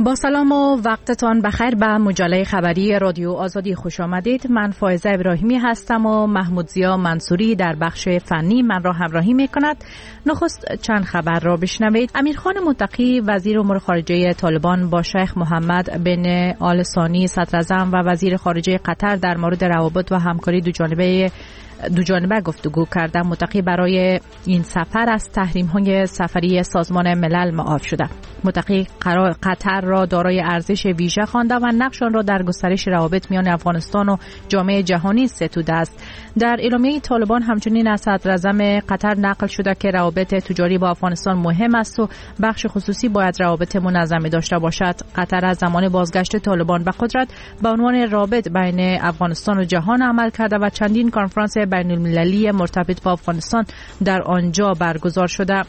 با سلام و وقتتان بخیر به مجله خبری رادیو آزادی خوش آمدید. من فائزه ابراهیمی هستم و محمود ضیا منصوری در بخش فنی من را همراهی می کند. نخست چند خبر را بشنوید. امیرخان متقی وزیر امور خارجه طالبان با شیخ محمد بن آل ثانی صدراعظم و وزیر خارجه قطر در مورد روابط و همکاری دو جانبه گفتگو کردند. متقی برای این سفر از تحریم‌های سفری سازمان ملل معاف شده. متقی قطر را دارای ارزش ویژه خوانده و نقش آن را در گسترش روابط میان افغانستان و جامعه جهانی ستوده است. در اعلامیه طالبان همچنین از صدراعظم قطر نقل شده که روابط تجاری با افغانستان مهم است و بخش خصوصی باید روابط منظمی داشته باشد. قطر از زمان بازگشت طالبان به قدرت به عنوان رابط بین افغانستان و جهان عمل کرده و چندین کنفرانس بین المللی مرتبط با افغانستان در آنجا برگزار شده.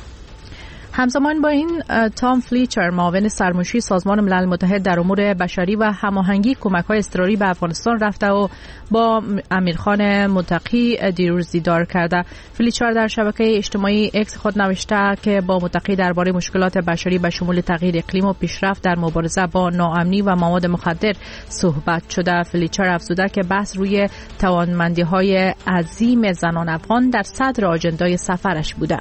همزمان با این تام فلیچر معاون سرمنشی سازمان ملل متحد در امور بشری و هماهنگی کمک‌های اضطراری به افغانستان رفته و با امیرخان متقی دیروز دیدار کرده. فلیچر در شبکه اجتماعی اکس خود نوشته که با متقی درباره مشکلات بشری به شمول تغییر اقلیم و پیشرفت در مبارزه با ناامنی و مواد مخدر صحبت شده. فلیچر افزوده که بحث روی توانمندی‌های عظیم زنان افغان در صدر آجندای سفرش بوده.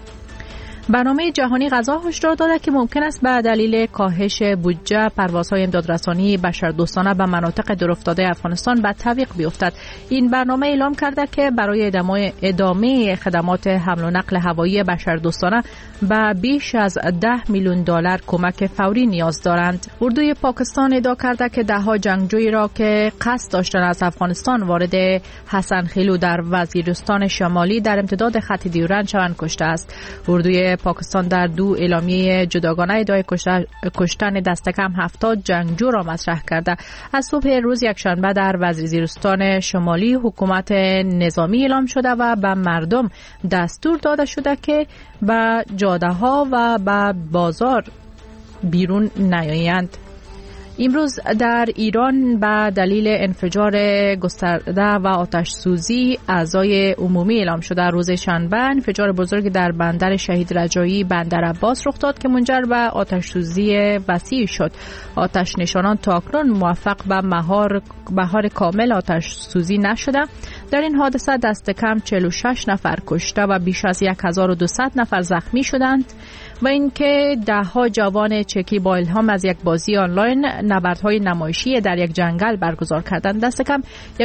برنامه جهانی غذا هشدار داده که ممکن است به دلیل کاهش بودجه پروازهای امدادرسانی بشردوستانه به مناطق دورافتاده افغانستان به تعویق بیفتد. این برنامه اعلام کرده که برای ادامه خدمات حمل و نقل هوایی بشردوستانه به بیش از $10 میلیون کمک فوری نیاز دارند. اردوی پاکستان ادعا کرده که دهها جنگجویی را که قصد داشتند از افغانستان وارد حسن خیلو در وزیرستان شمالی در امتداد خط دیورند شوند کشته است. اردوی پاکستان در دو اعلامیه جداگانه ادعای کشتن دست کم 70 جنگجو را مطرح کرده. از صبح روز یکشنبه در وزیرستان شمالی حکومت نظامی اعلام شده و به مردم دستور داده شده که به جاده‌ها و به بازار بیرون نیایند. امروز در ایران به دلیل انفجار گسترده و آتش سوزی اعضای عمومی اعلام شده. روز شنبه انفجار بزرگ در بندر شهید رجایی بندر عباس رخ داد که منجر به آتش سوزی وسیع شد. آتش نشانان تاکنون موفق به مهار کامل آتش سوزی نشده. در این حادثه دست کم 46 نفر کشته و بیش از 1200 نفر زخمی شدند و اینکه دهها جوان چکی با الهام از یک بازی آنلاین نبردهای نمایشی در یک جنگل برگزار کردند. دست کم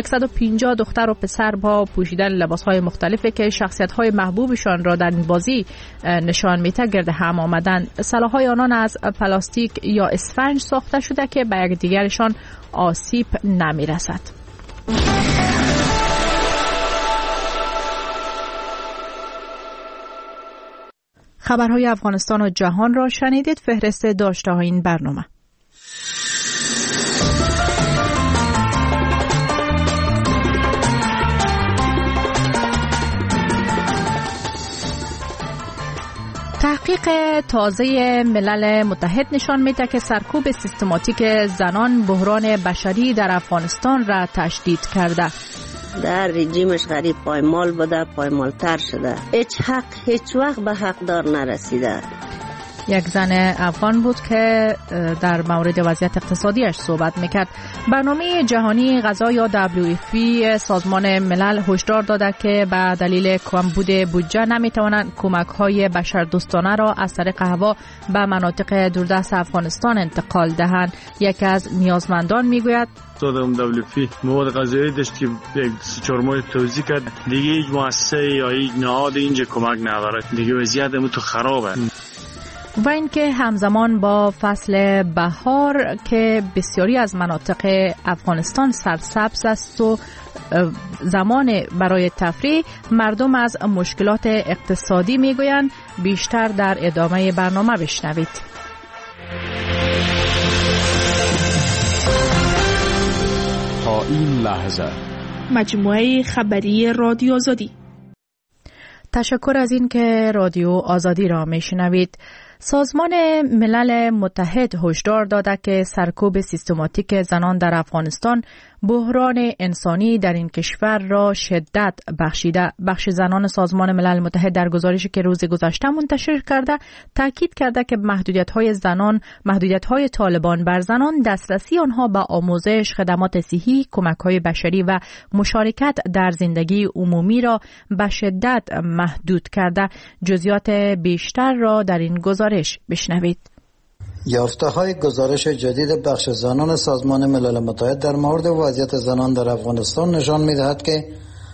150 دختر و پسر با پوشیدن لباسهای مختلفی که شخصیت‌های محبوبشان را در این بازی نشان می‌دهد گرد هم آمدند. سلاح‌های آنان از پلاستیک یا اسفنج ساخته شده که به یکدیگرشان آسیب نمی‌رسد. خبرهای افغانستان و جهان را شنیدید. فهرست داشته‌های این برنامه. تحقیق تازه ملل متحد نشان میده که سرکوب سیستماتیک زنان بحران بشری در افغانستان را تشدید کرده. در رژیمش غریب پایمال بوده، پایمالتر شده. هیچ وقت به حقدار نرسیده. یک زن افغان بود که در مورد وضعیت اقتصادیش صحبت میکرد. برنامه جهانی غذا یا WFP سازمان ملل هشدار داده که به دلیل کمبود بودجه نمیتوانند کمک‌های بشردوستانه را از طریق هوا به مناطق دوردست افغانستان انتقال دهند. یکی از نیازمندان میگوید WFP مواد غذایی داشت که 4 ماه توزیع کرد، دیگه هیچ مؤسسه یا هیچ نهاد اینجا کمک نداره، دیگه وضعیت تو خرابه. و اینکه همزمان با فصل بهار که بسیاری از مناطق افغانستان سرسبز است و زمان برای تفریح، مردم از مشکلات اقتصادی میگویند. بیشتر در ادامه برنامه بشنوید. تا این لحظه مجموعه خبری رادیو آزادی. تشکر از این که رادیو آزادی را میشنوید. سازمان ملل متحد هشدار داده که سرکوب سیستماتیک زنان در افغانستان بحران انسانی در این کشور را شدت بخشیده. بخش زنان سازمان ملل متحد در گزارشی که روز گذشته منتشر کرده تاکید کرده که محدودیت‌های طالبان بر زنان دسترسی آنها به آموزش، خدمات صحی، کمک‌های بشری و مشارکت در زندگی عمومی را به شدت محدود کرده. جزئیات بیشتر را در این گزارش بشنوید. یافته‌های گزارش جدید بخش زنان سازمان ملل متحد در مورد وضعیت زنان در افغانستان نشان می‌دهد که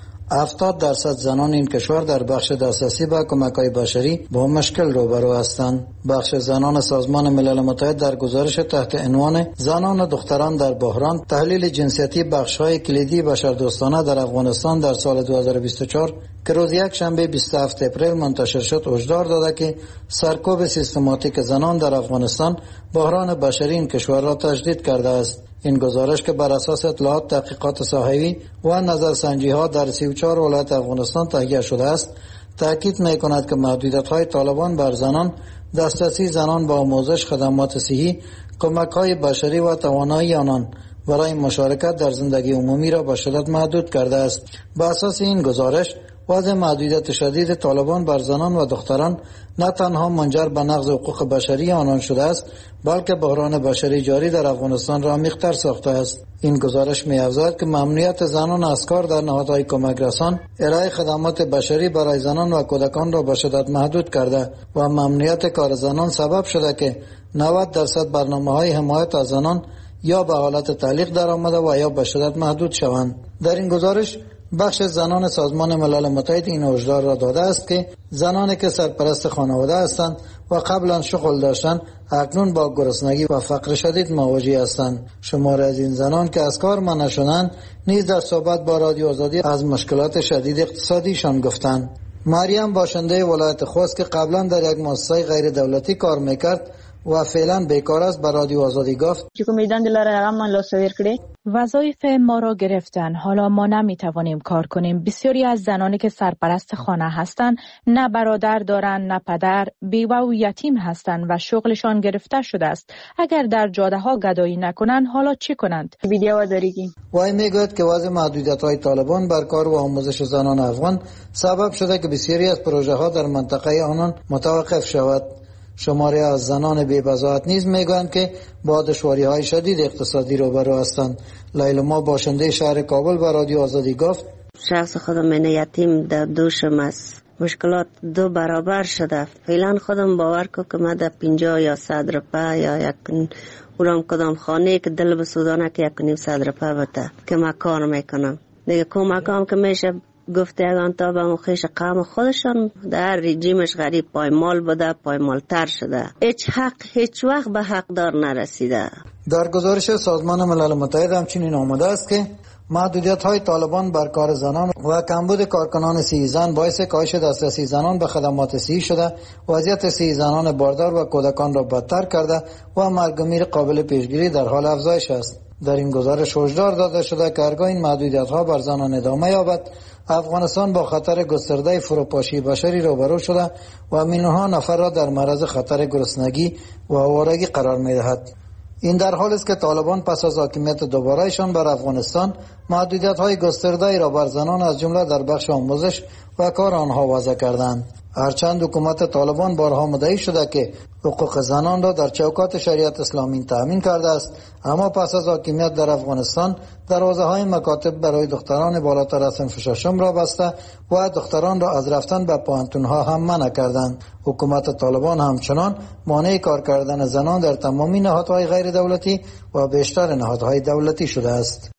70% زنان این کشور در بخش دسترسی به کمک‌های بشری با مشکل روبرو هستند. بخش زنان سازمان ملل متحد در گزارش تحت عنوان زنان و دختران در بحران، تحلیل جنسیتی بخش‌های کلیدی بشردوستانه در افغانستان در سال 2024 که روز یک شنبه 27 اپریل منتشر شد هشدار داده که سرکوب سیستماتیک زنان در افغانستان بحران بشری این کشور را تشدید کرده است. این گزارش که بر اساس اطلاعات تحقیقات ساحوی و نظرسنجی‌ها در 34 ولایت افغانستان تهیه شده است، تاکید می‌کند که محدودیت‌های طالبان بر زنان، دسترسی زنان به آموزش، خدمات صحی، کمک‌های بشری و توانایی آنان برای مشارکت در زندگی عمومی را به شدت محدود کرده است. بر اساس این گزارش وضع محدودیت شدید طالبان بر زنان و دختران نه تنها منجر به نقض حقوق بشری آنان شده است، بلکه بحران بشری جاری در افغانستان را عمیق‌تر ساخته است. این گزارش می‌افزاید که ممنوعیت زنان از کار در نهادهای کمک رسان، ارائه خدمات بشری برای زنان و کودکان را به شدت محدود کرده و ممنوعیت کار زنان سبب شده که 90% برنامه‌های حمایت از زنان یا به حالت تعلیق در آمده و یا به شدت محدود شوند. در این گزارش بخش زنان سازمان ملل متحد این هشدار را داده است که زنانی که سرپرست خانواده هستند و قبلا شغل داشتند اکنون با گرسنگی و فقر شدید مواجه هستند. شماری از این زنان که از کار منع شدند نیز در صحبت با رادیو آزادی از مشکلات شدید اقتصادیشان گفتند. مریم باشنده ولایت خوست که قبلا در یک مؤسسه غیر دولتی کار میکرد و فعلا بیکار است به رادیو آزادی گفت وظایف ما را گرفتن، حالا ما نمیتوانیم کار کنیم. بسیاری از زنانی که سرپرست خانه هستند نه برادر دارند نه پدر، بیوه و یتیم هستند و شغلشان گرفته شده است. اگر در جاده ها گدایی نکنند حالا چی کنند؟ وای میگوید که وضع محدودیت‌های طالبان بر کار و آموزش زنان افغان سبب شده که بسیاری از پروژه ها در منطقه آنان متوقف شود. شماری از زنان بی‌بضاعت نیز میگویند که با دشواری‌های شدید اقتصادی روبرو هستند. لیلا باشنده شهر کابل به رادیو آزادی گفت شخص خودم من یتیم در دوشم است. مشکلات دو برابر شده. فعلا خودم باور کو که من در 50 یا 100 روپیه یا یک اونم کدام خانه که دل بسودانه که 100 روپیه بده که من کار میکنم. دیگه کمکام که میشه گفته اگان تا به مخیش قوم خودشان در رژیمش غریب پایمال بوده، پایمالتر شده. هیچ وقت به حقدار نرسیده. در گزارش سازمان ملل متحد همچنین آمده است که محدودیت‌های طالبان بر کار زنان و کمبود کارکنان صحی زن باعث کاهش دسترسی زنان به خدمات صحی شده، وضعیت صحی زنان باردار و کودکان را بدتر کرده و مرگ و میر قابل پیشگیری در حال افزایش است. در این گزارش هشدار داده شده که هرگاه این محدودیت‌ها بر زنان ادامه یابد، افغانستان با خطر گسترده فروپاشی بشری روبرو شده و میلیون‌ها نفر را در معرض خطر گرسنگی و آوارگی قرار می‌دهد. این در حالی است که طالبان پس از حاکمیت دوباره‌شان بر افغانستان محدودیت‌های گسترده‌ای را بر زنان از جمله در بخش آموزش و کار آنها وضع کردند. هرچند حکومت طالبان بارها مدعی شده که حقوق زنان را در چوکات شریعت اسلامی تأمین کرده است، اما پس از حاکمیت در افغانستان دروازه‌های مکاتب برای دختران بالاتر از صنف ششم را بسته و دختران را از رفتن به پوهنتون‌ها هم منع کردند. حکومت طالبان همچنان مانع کار کردن زنان در تمامی نهادهای غیر دولتی و بیشتر نهادهای دولتی شده است.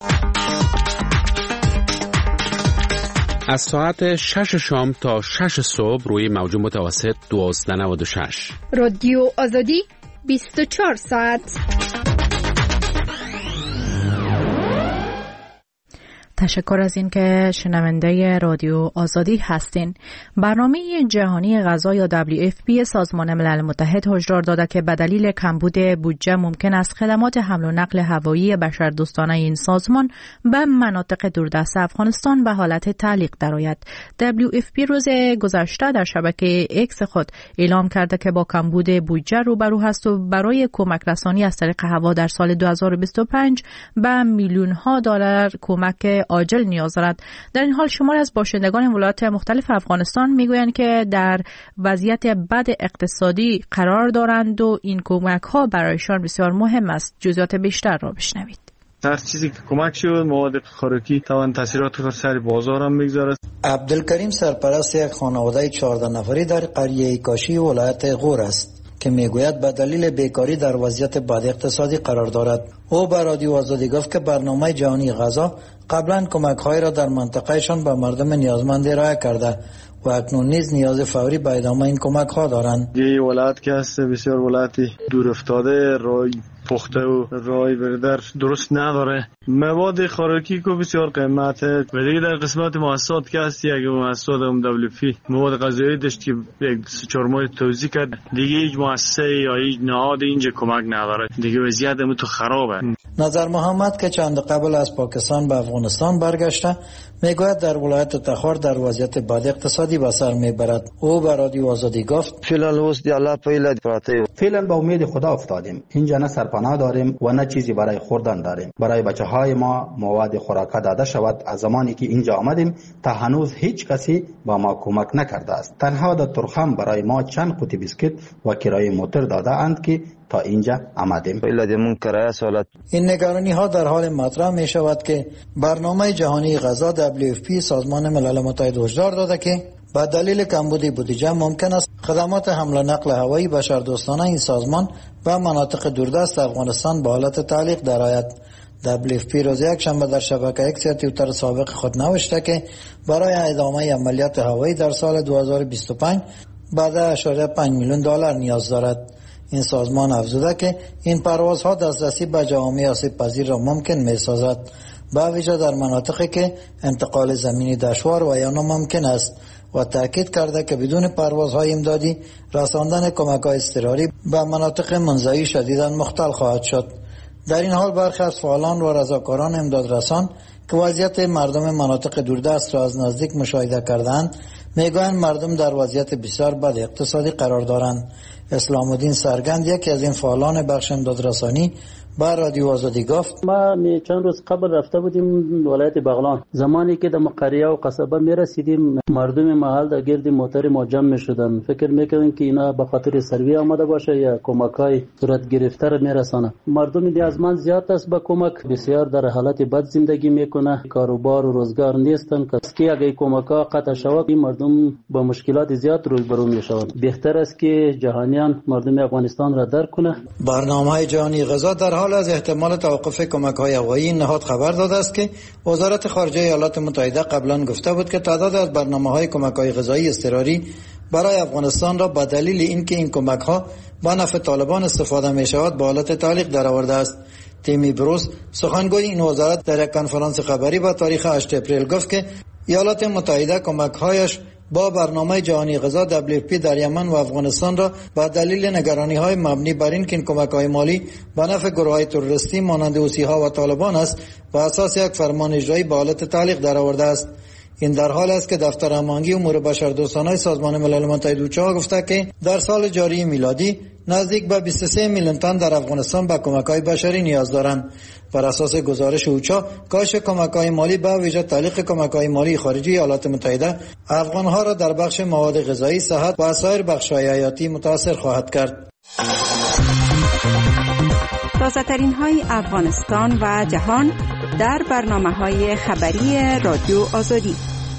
از ساعت 6 شام تا 6 صبح روی موج متوسط 1296 رادیو آزادی 24 ساعت. تشکر از این که شنونده رادیو آزادی هستین. برنامه جهانی غذا یا WFP سازمان ملل متحد هشدار داده که به دلیل کمبود بودجه ممکن است خدمات حمل و نقل هوایی بشردوستانه این سازمان به مناطق دوردست افغانستان به حالت تعلیق درآید. WFP روز گذشته در شبکه ایکس خود اعلام کرده که با کمبود بودجه روبرو است و برای کمک رسانی از طریق هوا در سال 2025 به میلیون ها دلار کمک عاجل نیاز دارد. در این حال شماری از باشندگان ولایات مختلف افغانستان میگویند که در وضعیت بد اقتصادی قرار دارند و این کمک ها برایشان بسیار مهم است. جزئیات بیشتر را بشنوید. هر چیزی که کمک شد مواد خوراکی توان تاثیرات بر سر بازار هم میگذاره. عبدالکریم سرپرست یک خانواده 14 نفری در قریه کاشی ولایت غور است که میگوید به دلیل بیکاری در وضعیت بد اقتصادی قرار دارد. او به رادیو آزادی گفت که برنامه جهانی غذا قبلا کمک‌های را در منطقهشان به مردم نیازمند ارائه کرده و اکنون نیز نیاز فوری به ادامه این کمک‌ها دارند. یه ولایت که هست بسیار ولایتی دور افتاده، رای پخته و رای بردر درست نداره. مواد خوراکی که بسیار قیمته و دیگه در قسمت مؤسسات که هست یک مؤسسات WFP مواد غذایی داشت که یک 4 ماه توزیع کرد، دیگه هیچ مؤسسه یا هیچ نهاد اینجا کمک نداره، دیگه وضعیت تو خرابه. نظر محمد که چند قبل از پاکستان به افغانستان برگشته میگوید در ولایت تخار در وضعیت بد اقتصادی به سر میبرد. او به رادیو آزادی گفت فعلا به امید خدا افتادیم. اینجا نه سرپناه داریم و نه چیزی برای خوردن داریم. برای بچه های ما مواد خوراک داده شود. از زمانی که اینجا آمدیم تا هنوز هیچ کسی با ما کمک نکرده است. تنها در ترخم برای ما چند قوطی بیسکیت و کرایه موتر داده اند که تا اینجا آمدیم. این نگرانی ها در حال مطرح می شود که برنامه جهانی غذا WFP سازمان ملل متحد هشدار داده که با دلیل کمبود بودجه ممکن است خدمات حمل و نقل هوایی بشردوستانه این سازمان به مناطق دوردست افغانستان به حالت تعلیق درآید. WFP روز یکشنبه در شبکه ایکس توییتر سابق خود نوشته که برای ادامه عملیات هوایی در سال 2025 بعد 10.5 میلیون دلار نیاز دارد. این سازمان افزوده که این پروازها دسترسی به جوامع آسیب پذیر را ممکن می سازد، به ویژه در مناطقی که انتقال زمینی دشوار و یا ناممکن است، و تاکید کرده که بدون پروازهای امدادی رساندن کمک‌های اضطراری به مناطق منزوی شدیداً مختل خواهد شد. در این حال برخی از فعالان و رضاکاران امدادرسان که وضعیت مردم مناطق دوردست را از نزدیک مشاهده کردند میگویند مردم در وضعیت بسیار بد اقتصادی قرار دارند. اسلام الدین سرگند یکی از این فعالان بخش امدادرسانی با رادیو آزادی گفت ما چند روز قبل رفته بودیم ولایت بغلان. زمانی که در قریه و قصبه می رسیدیم مردم محل در گرد موتر ما جمع می شدن. فکر میکردن که اینا به خاطر سروی آمده باشه یا کمکای صورت گرفته را می رسانه. مردم نیازمند زیاد است به کمک، بسیار در حالت بد زندگی میکنه، کاروبار و روزگار نیستن که اگه کمکا قطع شود این مردم با مشکلات زیاد روبرو می شوند. بهتر است که جهانیان مردم افغانستان را درک کنه. برنامه جهانی غذا در حال از احتمال توقف کمک‌های هوایی این نهاد خبر داده است که وزارت خارجه ایالات متحده قبلا گفته بود که تعداد از برنامه‌های کمک‌های غذایی اضطراری برای افغانستان را به دلیل اینکه این کمک‌ها با نفع طالبان استفاده می‌شود به حالت تعلیق درآورده است. تیمی بروس سخنگوی این وزارت در یک کنفرانس خبری با تاریخ 8 اپریل گفت که ایالات متحده کمک‌هایش با برنامه جهانی غذا WFP در یمن و افغانستان را با دلیل نگرانی‌های مبنی بر این که این کمک‌های مالی به نفع گروه‌های تروریستی مانند حوثی‌ها و طالبان است و اساس یک فرمان اجرایی به حالت تعلیق درآورده است. این در حال است که دفتر هماهنگی امور بشردوستانه سازمان ملل متحد اوچا گفته که در سال جاری میلادی نزدیک به 23 میلیون تن در افغانستان به کمک‌های بشری نیاز دارند. بر اساس گزارش اوچا کاهش کمک‌های مالی به ویژه تعلیق کمک‌های مالی خارجی ایالات متحده افغان‌ها را در بخش مواد غذایی، صحت و سایر بخش‌های حیاتی متاثر خواهد کرد. تازه‌ترین های افغانستان و جهان در برنامه‌های خبری رادیو آزادی.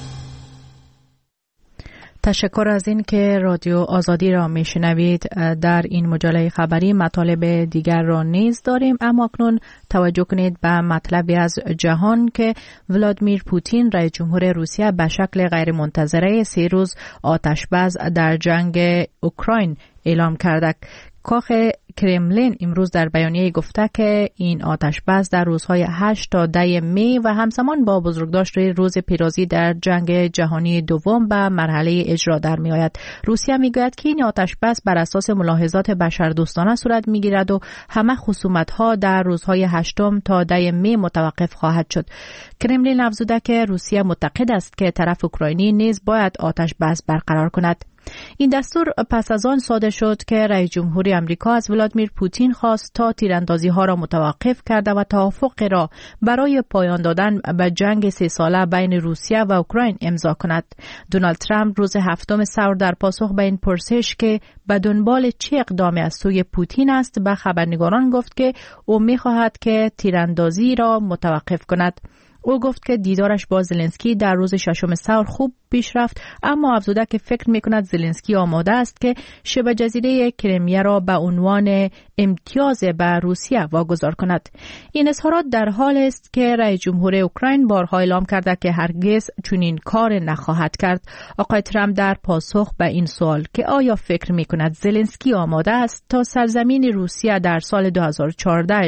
تشکر از این که رادیو آزادی را میشنوید. در این مجله خبری مطالب دیگر را نیز داریم، اما اکنون توجه کنید به مطلبی از جهان که ولادیمیر پوتین رئیس جمهور روسیه به شکل غیر منتظره 3 روز آتشبس در جنگ اوکراین اعلام کرده. کاخ کرملین امروز در بیانیه گفته که این آتش بس در روزهای 8 تا 10 می و همزمان با بزرگداشت روز پیروزی در جنگ جهانی دوم به مرحله اجرا در می آید. روسیه می گوید که این آتش بس بر اساس ملاحظات بشردوستانه صورت می گیرد و همه خصومت ها در روزهای 8 تا 10 می متوقف خواهد شد. کرملین افزوده که روسیه معتقد است که طرف اوکراینی نیز باید آتش بس برقرار کند. این دستور پس از آن صادر شد که رئیس جمهوری آمریکا از ولادیمیر پوتین خواست تا تیراندازی ها را متوقف کرده و توافق را برای پایان دادن به جنگ 3 ساله بین روسیه و اوکراین امضا کند. دونالد ترامپ روز 7 سور در پاسخ به این پرسش که به دنبال چه اقدامی از سوی پوتین است به خبرنگاران گفت که او می‌خواهد که تیراندازی را متوقف کند. او گفت که دیدارش با زلنسکی در روز 6 سور خوب پیش رفت، اما افزوده که فکر می‌کند زلنسکی آماده است که شبه جزیره کرایمیا را به عنوان امتیاز به روسیه واگذار کند. این اظهارات در حال است که رئیس جمهور اوکراین بارها اعلام کرده که هرگز چنین کار نخواهد کرد. آقای ترامپ در پاسخ به این سوال که آیا فکر می‌کند زلنسکی آماده است تا سرزمین روسیه در سال 2014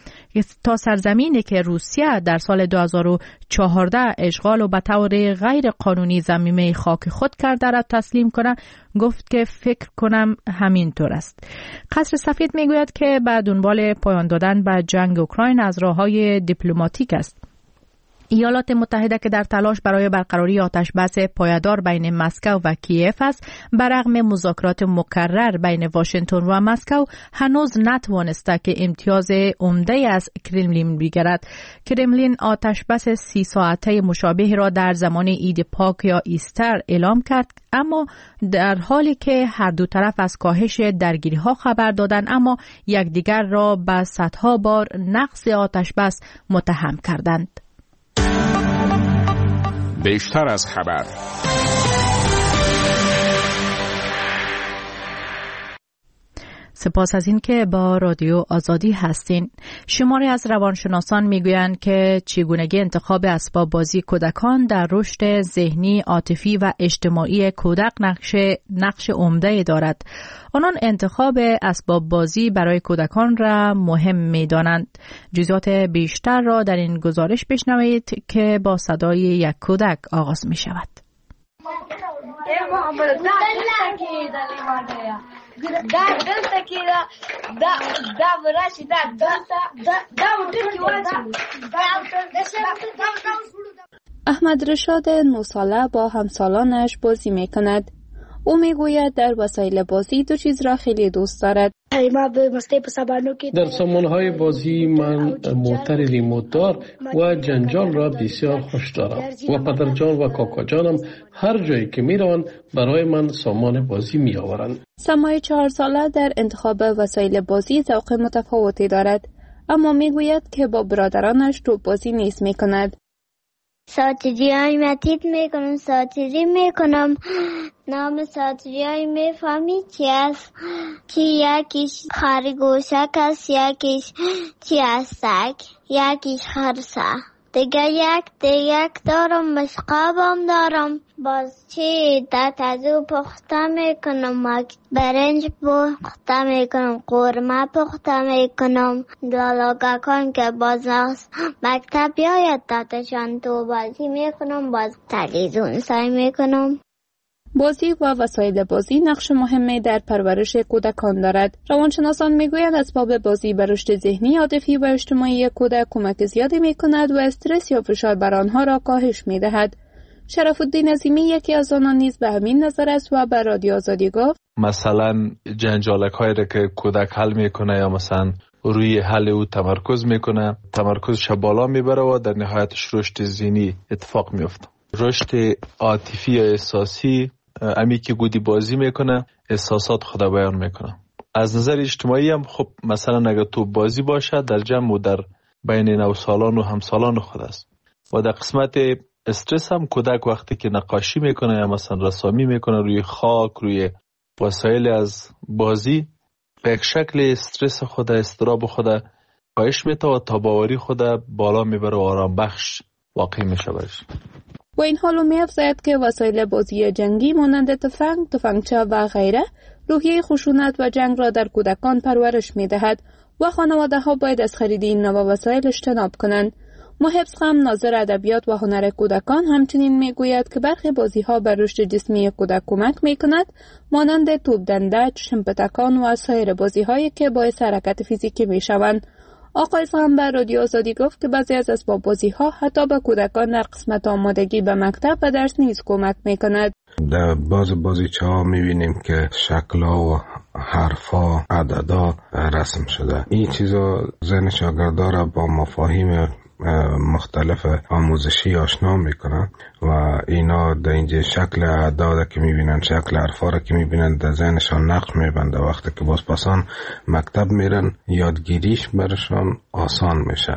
تا سرزمینی که روسیه در سال 2014 اشغال و به طور غیر قانونی زمینه خاک خود کرده را تسلیم کنه، گفت که فکر کنم همینطور است. قصر سفید میگوید که به دنبال پایان دادن به جنگ اوکراین از راه‌های دیپلماتیک است. ایالات متحده که در تلاش برای برقراری آتش بس پایدار بین مسکو و کیف است، برغم مذاکرات مکرر بین واشنگتن و مسکو هنوز نتوانسته که امتیاز عمده از کرملین بگیرد. کرملین آتش بس 30 ساعته مشابه را در زمان عید پاک یا ایستر اعلام کرد، اما در حالی که هر دو طرف از کاهش درگیری ها خبر دادند، اما یکدیگر را به صدها بار نقض آتش بس متهم کردند. بیشتر از خبر. سپاس از این که با رادیو آزادی هستین. شماری از روانشناسان میگویند که چگونگی انتخاب اسباب بازی کودکان در رشد ذهنی، عاطفی و اجتماعی کودک نقش عمده دارد. آنان انتخاب اسباب بازی برای کودکان را مهم می‌دانند. جزئیات بیشتر را در این گزارش بشنوید که با صدای یک کودک آغاز می‌شود. احمد رشاد 9 ساله با همسالانش بازی می‌کند. او میگوید در وسایل بازی 2 چیز را خیلی دوست دارد. در سامانهای بازی من موتر ریموت دار و جنجال را بسیار خوش دارم و پدرجان و کاکاجانم هر جایی که میروند برای من سامان بازی می آورند. سمای 4 ساله در انتخاب وسایل بازی ذوق متفاوتی دارد، اما میگوید که با برادرانش توپ بازی نیز میکند. ساتیری های متید میکنم، ساتیری میکنم. نام ساتیری های میفهمی چی است؟ که یکیش خرگوشک است، یکیش چی هستک، یکیش خرسه. دیگه یک دارم، مشقابم دارم. باز چی تازو پخته میکنم، برنج پخته میکنم، قورمه پخته میکنم. دلاغکان که باز مکتب بیاید تاتشان تو بازی میکنم، باز تلویزیون سعی میکنم. بازی و وسایل بازی نقش مهمی در پرورش کودکان دارد. روانشناسان میگویند اسباب بازی بر رشد ذهنی، عاطفی و اجتماعی کودک کمک زیادی میکند و استرس یا فشار بر آنها را کاهش میدهد. شرف الدین عظیمی یکی از آنان نیز به همین نظر است و به رادیو آزادی گفت مثلا جنجالک هایی را که کودک حل میکنه یا مثلا روی حل او تمرکز میکنه، تمرکزش بالا میبره و در نهایتش رشد ذهنی اتفاق میفته. رشد عاطفی یا احساسی امی که گودی بازی میکنه احساسات خود بیان میکنه. از نظر اجتماعی هم خب مثلا اگر تو بازی باشه در جمع و در بین نوسالان و همسالان خود است. و در قسمت استرس هم کودک وقتی که نقاشی میکنه یا مثلا رسامی میکنه روی خاک، روی وسایل از بازی، به یک شکل استرس خود، اضطراب خود کاهش میده و تاباوری خود بالا میبره و آرام بخش واقع میشه برش. و این حالو می‌افزاید که وسایل بازی جنگی مانند تفنگ، تفنگچه و غیره روحیه خشونت و جنگ را در کودکان پرورش می‌دهد و خانواده‌ها باید از خرید این نوع وسایل اجتناب کنند. محبس هم ناظر ادبیات و هنر کودکان همچنین میگوید که برخی بازی‌ها بر رشد جسمی کودک کمک می‌کند، مانند توپ دنده، شمپتکان و سایر بازی‌هایی که باعث حرکت فیزیکی می‌شوند. آقای هم به رادیو آزادی گفت که بعضی از اسباب بازی‌ها حتی به کودکان در قسمت آمادگی به مکتب و درس نیز کمک می‌کند. در بازیچه‌ها می‌بینیم که شکل‌ها و حرف‌ها، عددها رسم شده. این چیزا ذهن شاگردا را با مفاهیم مختلف آموزشی آشنا میکنن و اینا در اینجا شکل اعداد که میبینن، شکل حرفا را که میبینن در ذهنشان نقش میبنده. وقتی که بازپسان مکتب میرن یادگیریش برشان آسان میشه.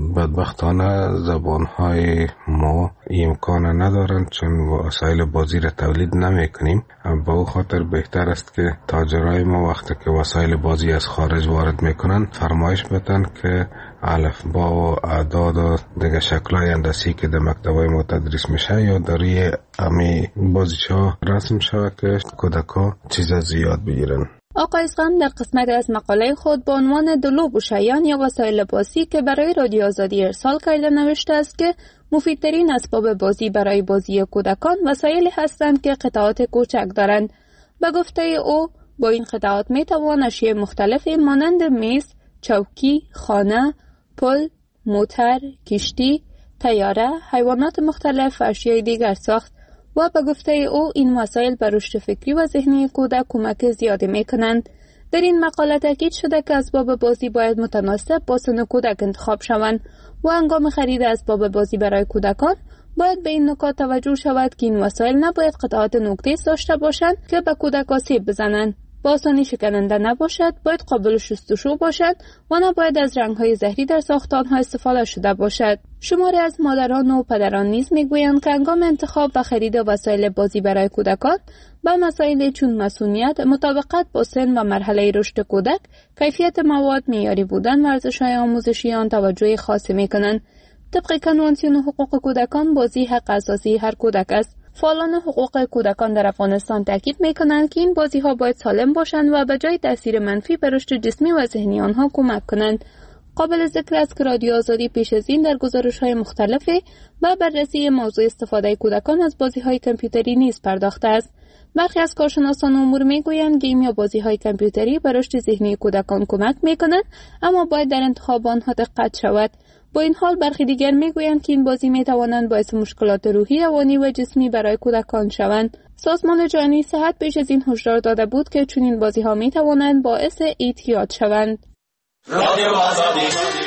بدبختانه زبانهای ما امکان ندارن چون وسایل بازی را تولید نمیکنیم. با او خاطر بهتر است که تاجرای ما وقتی که وسایل بازی از خارج وارد میکنن فرمایش بدن که الفبا و اعداد و دیگه شکل‌های هندسی که در مکتب‌های ما تدریس میشه یا در روی امی بازیچه‌ها رسم شود که کودک‌ها چیزا زیاد بگیرن. آقای اسقم در قسمت از مقاله خود با عنوان دلوب و شیان یا وسایل بازی که برای رادیو آزادی ارسال کرده نوشته است که مفیدترین اسباب بازی برای بازی کودکان وسایلی هستند که قطعات کوچک دارند. به گفته او با این قطعات می توان اشیاء مختلفی مانند میز، چوکی، خانه، پل، موتر، کشتی، طیاره، حیوانات مختلف و اشیاء دیگر ساخت و به گفته او این وسایل بر رشد فکری و ذهنی کودک کمک زیادی می کنند. در این مقاله تاکید شده که اسباب بازی باید متناسب با سن کودک انتخاب شوند و هنگام خرید اسباب بازی برای کودکان باید به این نکات توجه شود که این وسایل نباید قطعات نوک‌تیز داشته باشند که به کودک آسیب بزنند، با آسانی شکننده نباشد، باید قابل شستشو باشد و نباید از رنگ‌های زهری در ساختان‌ها استفاده شده باشد. شماری از مادران و پدران نیز می‌گویند که هنگام انتخاب و خرید وسایل بازی برای کودکان به مسائل چون مسئولیت، مطابقت با سن و مرحله رشد کودک، کیفیت مواد، معیاری بودن و ارزش‌های آموزشی آن توجه خاصی می‌کنند. طبق کنوانسیون حقوق کودکان بازی حق اساسی هر کودک است. فعالان حقوق کودکان در افغانستان تاکید می‌کنند که این بازی‌ها باید سالم باشند و به جای تاثیر منفی بر رشد جسمی و ذهنی آنها کمک کنند. قابل ذکر است که رادیو آزادی پیش از این در گزارش‌های مختلفی و بررسی موضوع استفاده کودکان از بازی‌های کامپیوتری نیز پرداخته است. برخی از کارشناسان امور می‌گویند گیم یا بازی‌های کامپیوتری بر رشد ذهنی کودکان کمک می‌کنند، اما باید در انتخاب آنها دقت شود. با این حال برخی دیگر میگویند که این بازی میتوانند باعث مشکلات روحی، روانی و جسمی برای کودکان شوند. سازمان جهانی صحت پیش از این هشدار داده بود که چنین بازی‌ها میتوانند باعث اعتیاد شوند. رادیو آزادی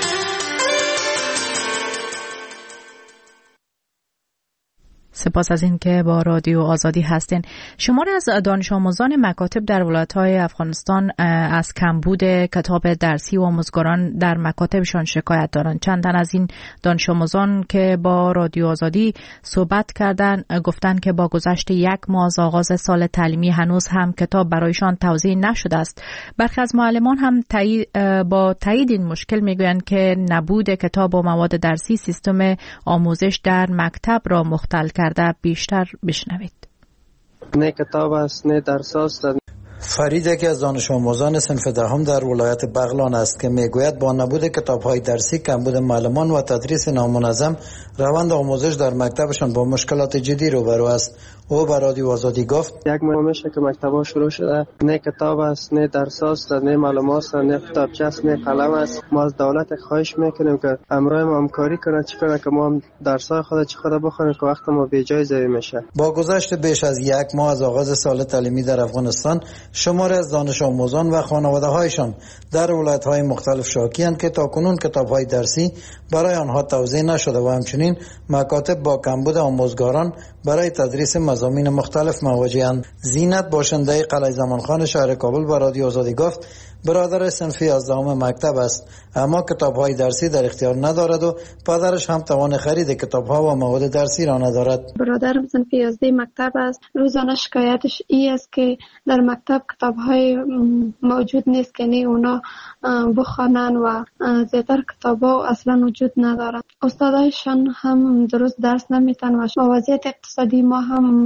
سپاس از این که با رادیو آزادی هستین. شماری از دانش آموزان مکاتب در ولایت‌های افغانستان از کمبود کتاب درسی و آموزگاران در مکاتبشان شکایت دارند. چند تن از این دانش آموزان که با رادیو آزادی صحبت کردند گفتند که با گذشت 1 ماه از آغاز سال تعلیمی هنوز هم کتاب برایشان توزیع نشده است. برخی از معلمان هم با تایید این مشکل میگویند که نبود کتاب و مواد درسی سیستم آموزش در مکتب را مختل کرده. بیشتر بشنوید. نه کتاب است نه درس است. فرید یکی از دانش آموزان صنف دهم در ولایت بغلان است که میگوید با نبود کتاب‌های درسی، کمبود معلمان و تدریس نامنظم روند آموزش در مکتبشان با مشکلات جدی روبرو است. او به رادیو آزادی گفت 1 ماه میشه که مکتب‌ها شروع شده، نه کتاب است، نه درس است، نه معلومات است، نه کتابچه است، نه قلم است. ما از دولت خواهش میکنیم که همراه ما همکاری کنه، چیکار که ما هم درس‌های خود بخونیم که وقت ما بی جای ضایع میشه. با گذشت بیش از 1 ماه از آغاز سال تعلیمی در افغانستان، شماری از دانش آموزان و خانواده‌هایشان در ولایت‌های مختلف شاکی‌اند که تاکنون کتاب‌های درسی برای آنها توزیع نشده و همچنین مکاتب با کمبود آموزگاران برای تدریس مضامین مختلف مواجه‌اند. زینت باشنده قلعه زمانخان شهر کابل با رادیو آزادی گفت برادر صنف 11 مکتب است، اما کتاب‌های درسی در اختیار ندارد و پدرش هم توان خرید کتاب‌ها و مواد درسی را ندارد. برادرم صنف 11 مکتب است. روزانه شکایتش این است که در مکتب کتاب‌های موجود نیست که نه اونا بخوانن و زیاتر کتاب‌ها اصلا وجود ندارد. استادایشان هم درست درس نمیتن و وضعیت اقتصادی ما هم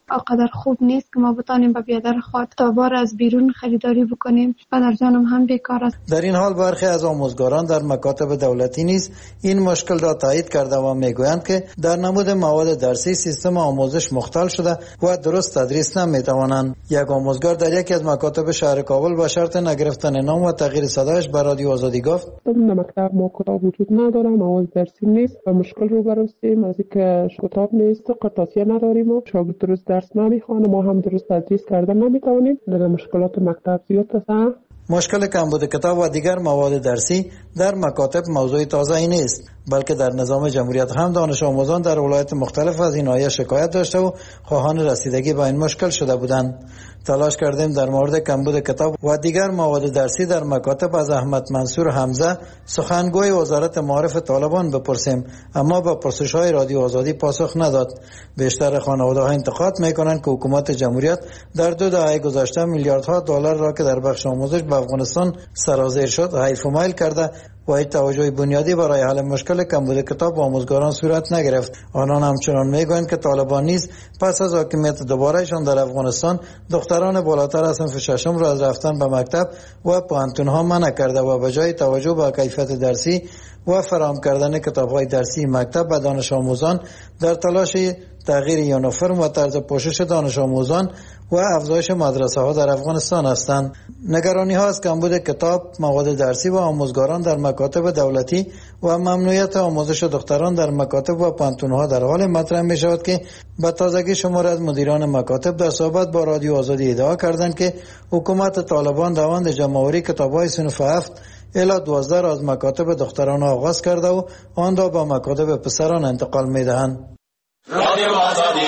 آنقدر خوب نیست که ما بتانیم به بیادر خود کتاب‌ها از بیرون خریداری بکنیم. پدرجانم هم بیکار است. در این حال برخی از آموزگاران در مکاتب دولتی نیز این مشکل را تایید کرده و میگویند که در نمود مواد درسی سیستم آموزش مختل شده و درست تدریس نمیتوانند. یک آموزگار در یکی از مکاتب شهر کابل با شرط نگرفتن نام و تغییر صدایش به رادیو آزادی گفت: در مکتب ما کتاب وجود نداره، مواد درسی نیست و مشکل روبرو هستیم از اینکه کتاب نیست و قطعاتیه نداریم و شاگرد درست درس نمیخوانه، ما هم درست تدریس کردن نمیتوانیم. در مشکلات مکتب زیاد است. مشکل کمبود کتاب و دیگر مواد درسی در مکاتب موضوع تازه‌ای نیست، بلکه در نظام جمهوریت هم دانش آموزان در ولایات مختلف از این ناحیه شکایت داشته و خواهان رسیدگی به این مشکل شده بودند. تلاش کردیم در مورد کمبود کتاب و دیگر مواد درسی در مکاتب از احمد منصور حمزه سخنگوی وزارت معارف طالبان بپرسیم، اما به پرسش‌های رادیو آزادی پاسخ نداد. بیشتر خانواده‌ها انتقاد می‌کنند که حکومت جمهوریت در 2 دهه گذشته میلیاردها دلار را که در بخش آموزش به افغانستان سرازیر شد حیف و میل کرده و هیچ توجه بنیادی برای حل مشکل کمبود کتاب و آموزگاران صورت نگرفت. آنان همچنان میگویند که طالبان نیز پس از حاکمیت دوبارهشان در افغانستان دختران بالاتر از صنف ششم را از رفتن به مکتب و پوهنتون‌ها منع کرده و به جای توجه به کیفیت درسی و فراهم کردن کتاب‌های درسی مکتب به دانش آموزان در تلاش تغییر یونیفرم و طرز پوشش دانش آموزان و افزایش مدرسه ها در افغانستان هستند. نگرانی ها از کمبود کتاب، مواد درسی و آموزگاران در مکاتب دولتی و ممنوعیت آموزش دختران در مکاتب و پانتون‌ها در حال مطرح می شود که به تازگی شماری از مدیران مکاتب در صحبت با رادیو آزادی ادعا کردند که حکومت طالبان روند جمع‌آوری کتاب‌های صنف 7 الی 12 را از مکاتب دختران آغاز کرده و آن را به مکاتب پسران انتقال می دهند. رادیو آزادی.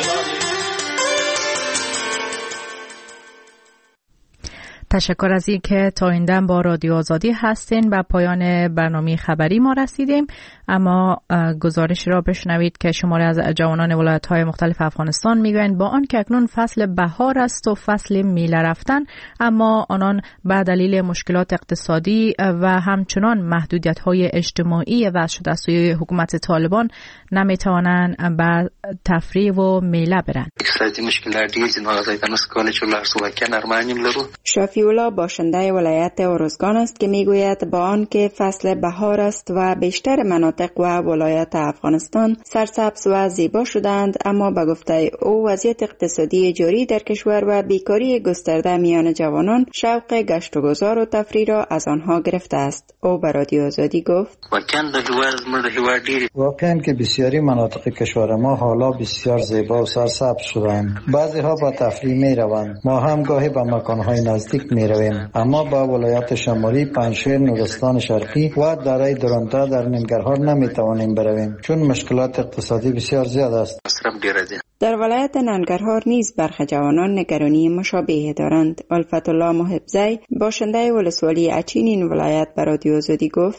تشکر از این که تا این دم با رادیو آزادی هستین. به پایان برنامه خبری ما رسیدیم، اما گزارش را بشنوید که شماری از جوانان ولایت‌های مختلف افغانستان میگویند با آن که اکنون فصل بهار است و فصل میله رفتن، اما آنان به دلیل مشکلات اقتصادی و همچنان محدودیت‌های اجتماعی وضع شده از سوی حکومت طالبان نمیتوانند به تفریح و میله برند. اقتصادی مشکلات ډیر دي، نو ځای کنه سکول چې ولر سو کې نرمانیم لرو. شفیع‌الله باشنده ولایت ارزگان است که میگوید با آن که فصل بهار است و بیشتر مناطق و ولایات افغانستان سرسبز و زیبا شدند، اما به گفته او وضعیت اقتصادی جاری در کشور و بیکاری گسترده میان جوانان شوق گشت و گذار و تفریح را از آنها گرفته است. او به رادیو آزادی گفت: واقعاً که بسیاری مناطق کشور ما حالا بسیار زیبا و سرسبز شدند. بعضی ها با تفریح می روند، ما هم گاهی به مکانهای نزدیک می رویم، اما با ولایات شمالی، پنجشیر، نورستان شرقی و دره درونتا در ننگرهار نمی توانیم برویم چون مشکلات اقتصادی بسیار زیاد است. در ولایت ننگرهار نیز برخی جوانان نگرانی مشابه دارند. الفت الله محبزی باشنده ولسوالی اچین این ولایت به رادیو آزادی گفت: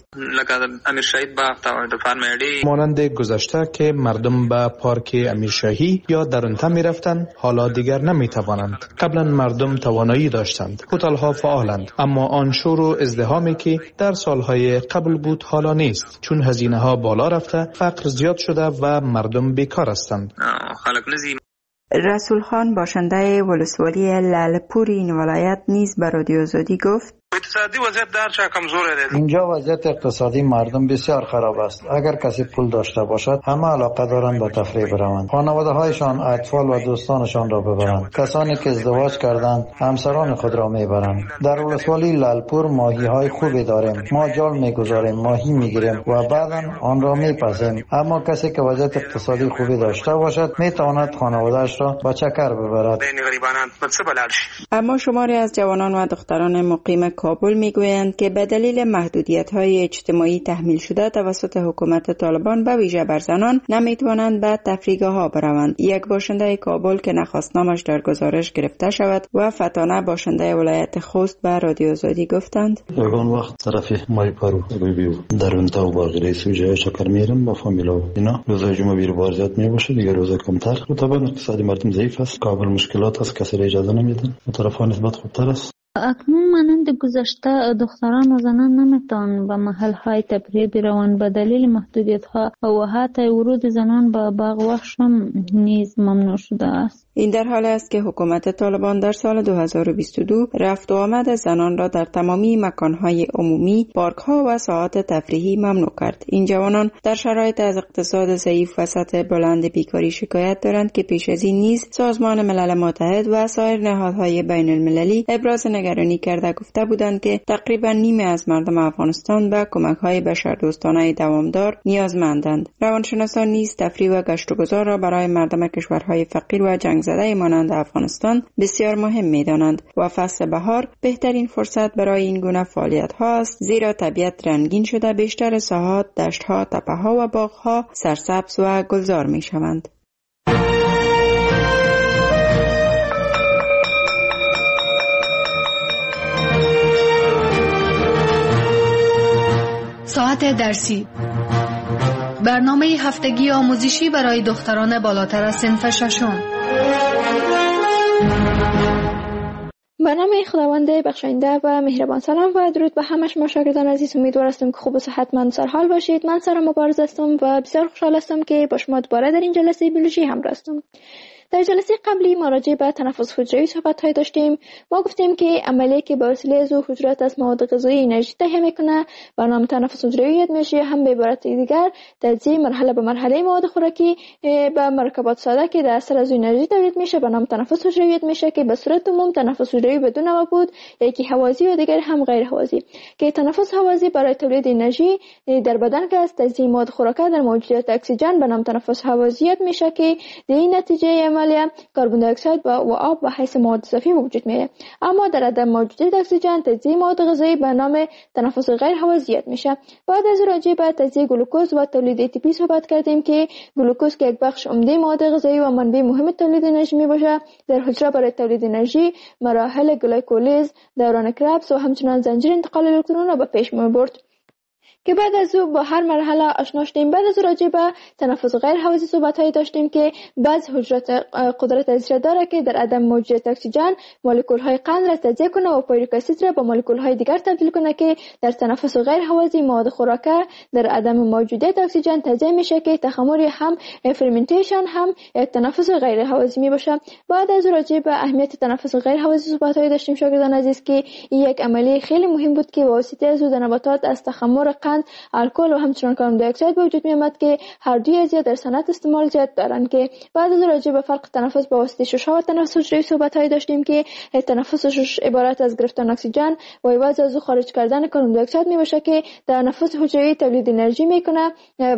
مانند گذشته که مردم به پارک امیرشاهی یا درونتا می رفتند، حالا دیگر نمی توانند. قبلا مردم توانایی داشتند، هتل‌ها فعالند، اما آن شور و ازدحامی که در سالهای قبل بود حالا نیست، چون هزینه ها بالا رفته، فقر زیاد شده و مردم بیکار هستند. رسول خان باشنده ولسوالی لالپور این ولایت نیز به رادیو آزادی گفت: اقتصادی وضعیت در چه کمزوره ده. اینجا وضعیت اقتصادی مردم بسیار خراب است. اگر کسی پول داشته باشد همه علاقه دارند به تفریح بروند، خانواده هایشان، اطفال و دوستانشان را ببرند. کسانی که ازدواج کردند همسران خود را میبرند. در ولسوالی لالپور ماهی های خوبی داریم، ما جال میگذاریم، ماهی میگیریم و بعدا آن را میپزیم، اما کسی که وضعیت اقتصادی خوبی داشته باشد میتواند خانواده‌اش را به چکر ببرد. اما شماری از جوانان و دختران مقیم کابل میگویند که به دلیل محدودیت‌های اجتماعی تحمیل شده توسط حکومت طالبان به ویژه بر زنان نمیتوانند به تفریحگاه‌ها بروند. یک باشنده کابل که نخواست نامش در گزارش گرفته شود و فتانه باشنده ولایت خوست به رادیو آزادی گفتند: یگان وقت طرف مای پارو درونتا و باقی سوژه چکر میرم با فامیلا اینا. روزای جمعه بیر بار زیاد میباشه، دیگه روزا کمتر. طبعا اقتصادی مردم ضعیف است، کابل مشکلات است، کسی اجازه نمیدن. طرفان نسبت خوبتر است. اکنون مانند گذشته دختران و زنان نمیتوانند به محل‌های تفریح بروند به دلیل محدودیت‌ها و حتی ورود زنان به باغ وحش هم نیز ممنوع شده است. این در حال است که حکومت طالبان در سال 2022 رفت و آمد زنان را در تمامی مکانهای عمومی، پارک‌ها و ساعات تفریحی ممنوع کرد. این جوانان در شرایط از اقتصاد ضعیف و سطح بلند بیکاری شکایت دارند که پیش از این نیز سازمان ملل متحد و سایر نهادهای بین المللی ابراز نگرانی کرده گفته بودند که تقریبا نیمه از مردم افغانستان به کمک‌های بشردوستانه دوامدار نیازمندند. روانشناسان نیز تفریح و گشت و گذار را برای مردم کشورهای فقیر و جنگ زده مانند افغانستان بسیار مهم می‌دانند و فصل بهار بهترین فرصت برای این گونه فعالیت‌ها است، زیرا طبیعت رنگین شده بیشتر ساحات، دشت‌ها، تپه‌ها و باغ‌ها سرسبز و گلزار می‌شوند. ساعت درسی، برنامه هفتگی آموزشی برای دختران بالاتر از صنف ششم. به نام خداوند بخشاینده و مهربان. سلام و درود به همه شما شاگردان عزیز. امیدوار هستم که خوب و صحتمند سرحال باشید. من سارا مبارز هستم و بسیار خوشحال هستم که با شما دوباره در این جلسه بیولوژی همراه هستم. در جلسه قبلی ما راجع به تنفس حجروی صحبت‌های داشتیم. ما گفتیم که عملیه که با وسیله از حجرات از مواد غذایی انرژی تهیه میکنه به نام تنفس حجروی یاد میشه. هم به عبارت دیگر تجزیه مرحله به مرحله مواد خوراکی به مرکبات ساده که در اثر از انرژی تولید میشه به نام تنفس حجروی یاد میشه که به صورت عموم تنفس حجروی بدون هوا بود، یکی هوازی و دیگر هم غیر هوازی. که تنفس هوازی برای تولید انرژی در بدن که از تجزیه مواد خوراکی در موجودیت اکسیژن به نام تنفس هوازی یاد میشه که در این نتیجه عملیه کربن دی اکساید و آب و حیث مواد اضافی وجود میاد. اما در عدم موجودیت اکسیژن تجزیه مواد غذایی به نام تنفس غیر هوازی میشه. بعد از راجع به تجزیه گلوکوز و تولید ATP صحبت کردیم که گلوکوز که یک بخش عمده مواد غذایی و منبع مهم تولید انرژی میباشه. در حجره برای تولید انرژی مراحل گلایکولیز، دوران کربس و همچنین زنجیره انتقال الکترون را به پیش میبرد که بعد از او با هر مرحله آشنا شدیم. بعد از راجع به تنفس غیر هوازی صحبت‌هایی داشتیم که بعض حجرات قدرت از داره که در عدم موجودیت اکسیژن مولکول‌های قند را تجزیه کنه و پیرویک اسید را به مولکول‌های دیگر تبدیل کنه که در تنفس غیر هوازی مواد خوراکی در عدم موجودیت اکسیژن تجزیه میشه که تخمر هم فرمنتیشن هم یک تنفس غیر هوازی میباشه. بعد از راجع به اهمیت تنفس غیر هوازی صحبت‌هایی داشتیم شاگردان عزیز که این یک عملیه خیلی مهم بود که واسطه از نباتات از تخمر قند، الکل و همچنین کربن دی اکساید به وجود میاد که هر دوی از در صنعت استعمال زیاد دارن. که بعد از راجع به فرق تنفس با واسطه شش‌ها و تنفس حجروی صحبت‌هایی داشتیم که تنفس شش عبارت از گرفتن اکسیژن و عوض از او خارج کردن کربن دی اکساید میباشه که در تنفس حجروی تولید انرژی میکنه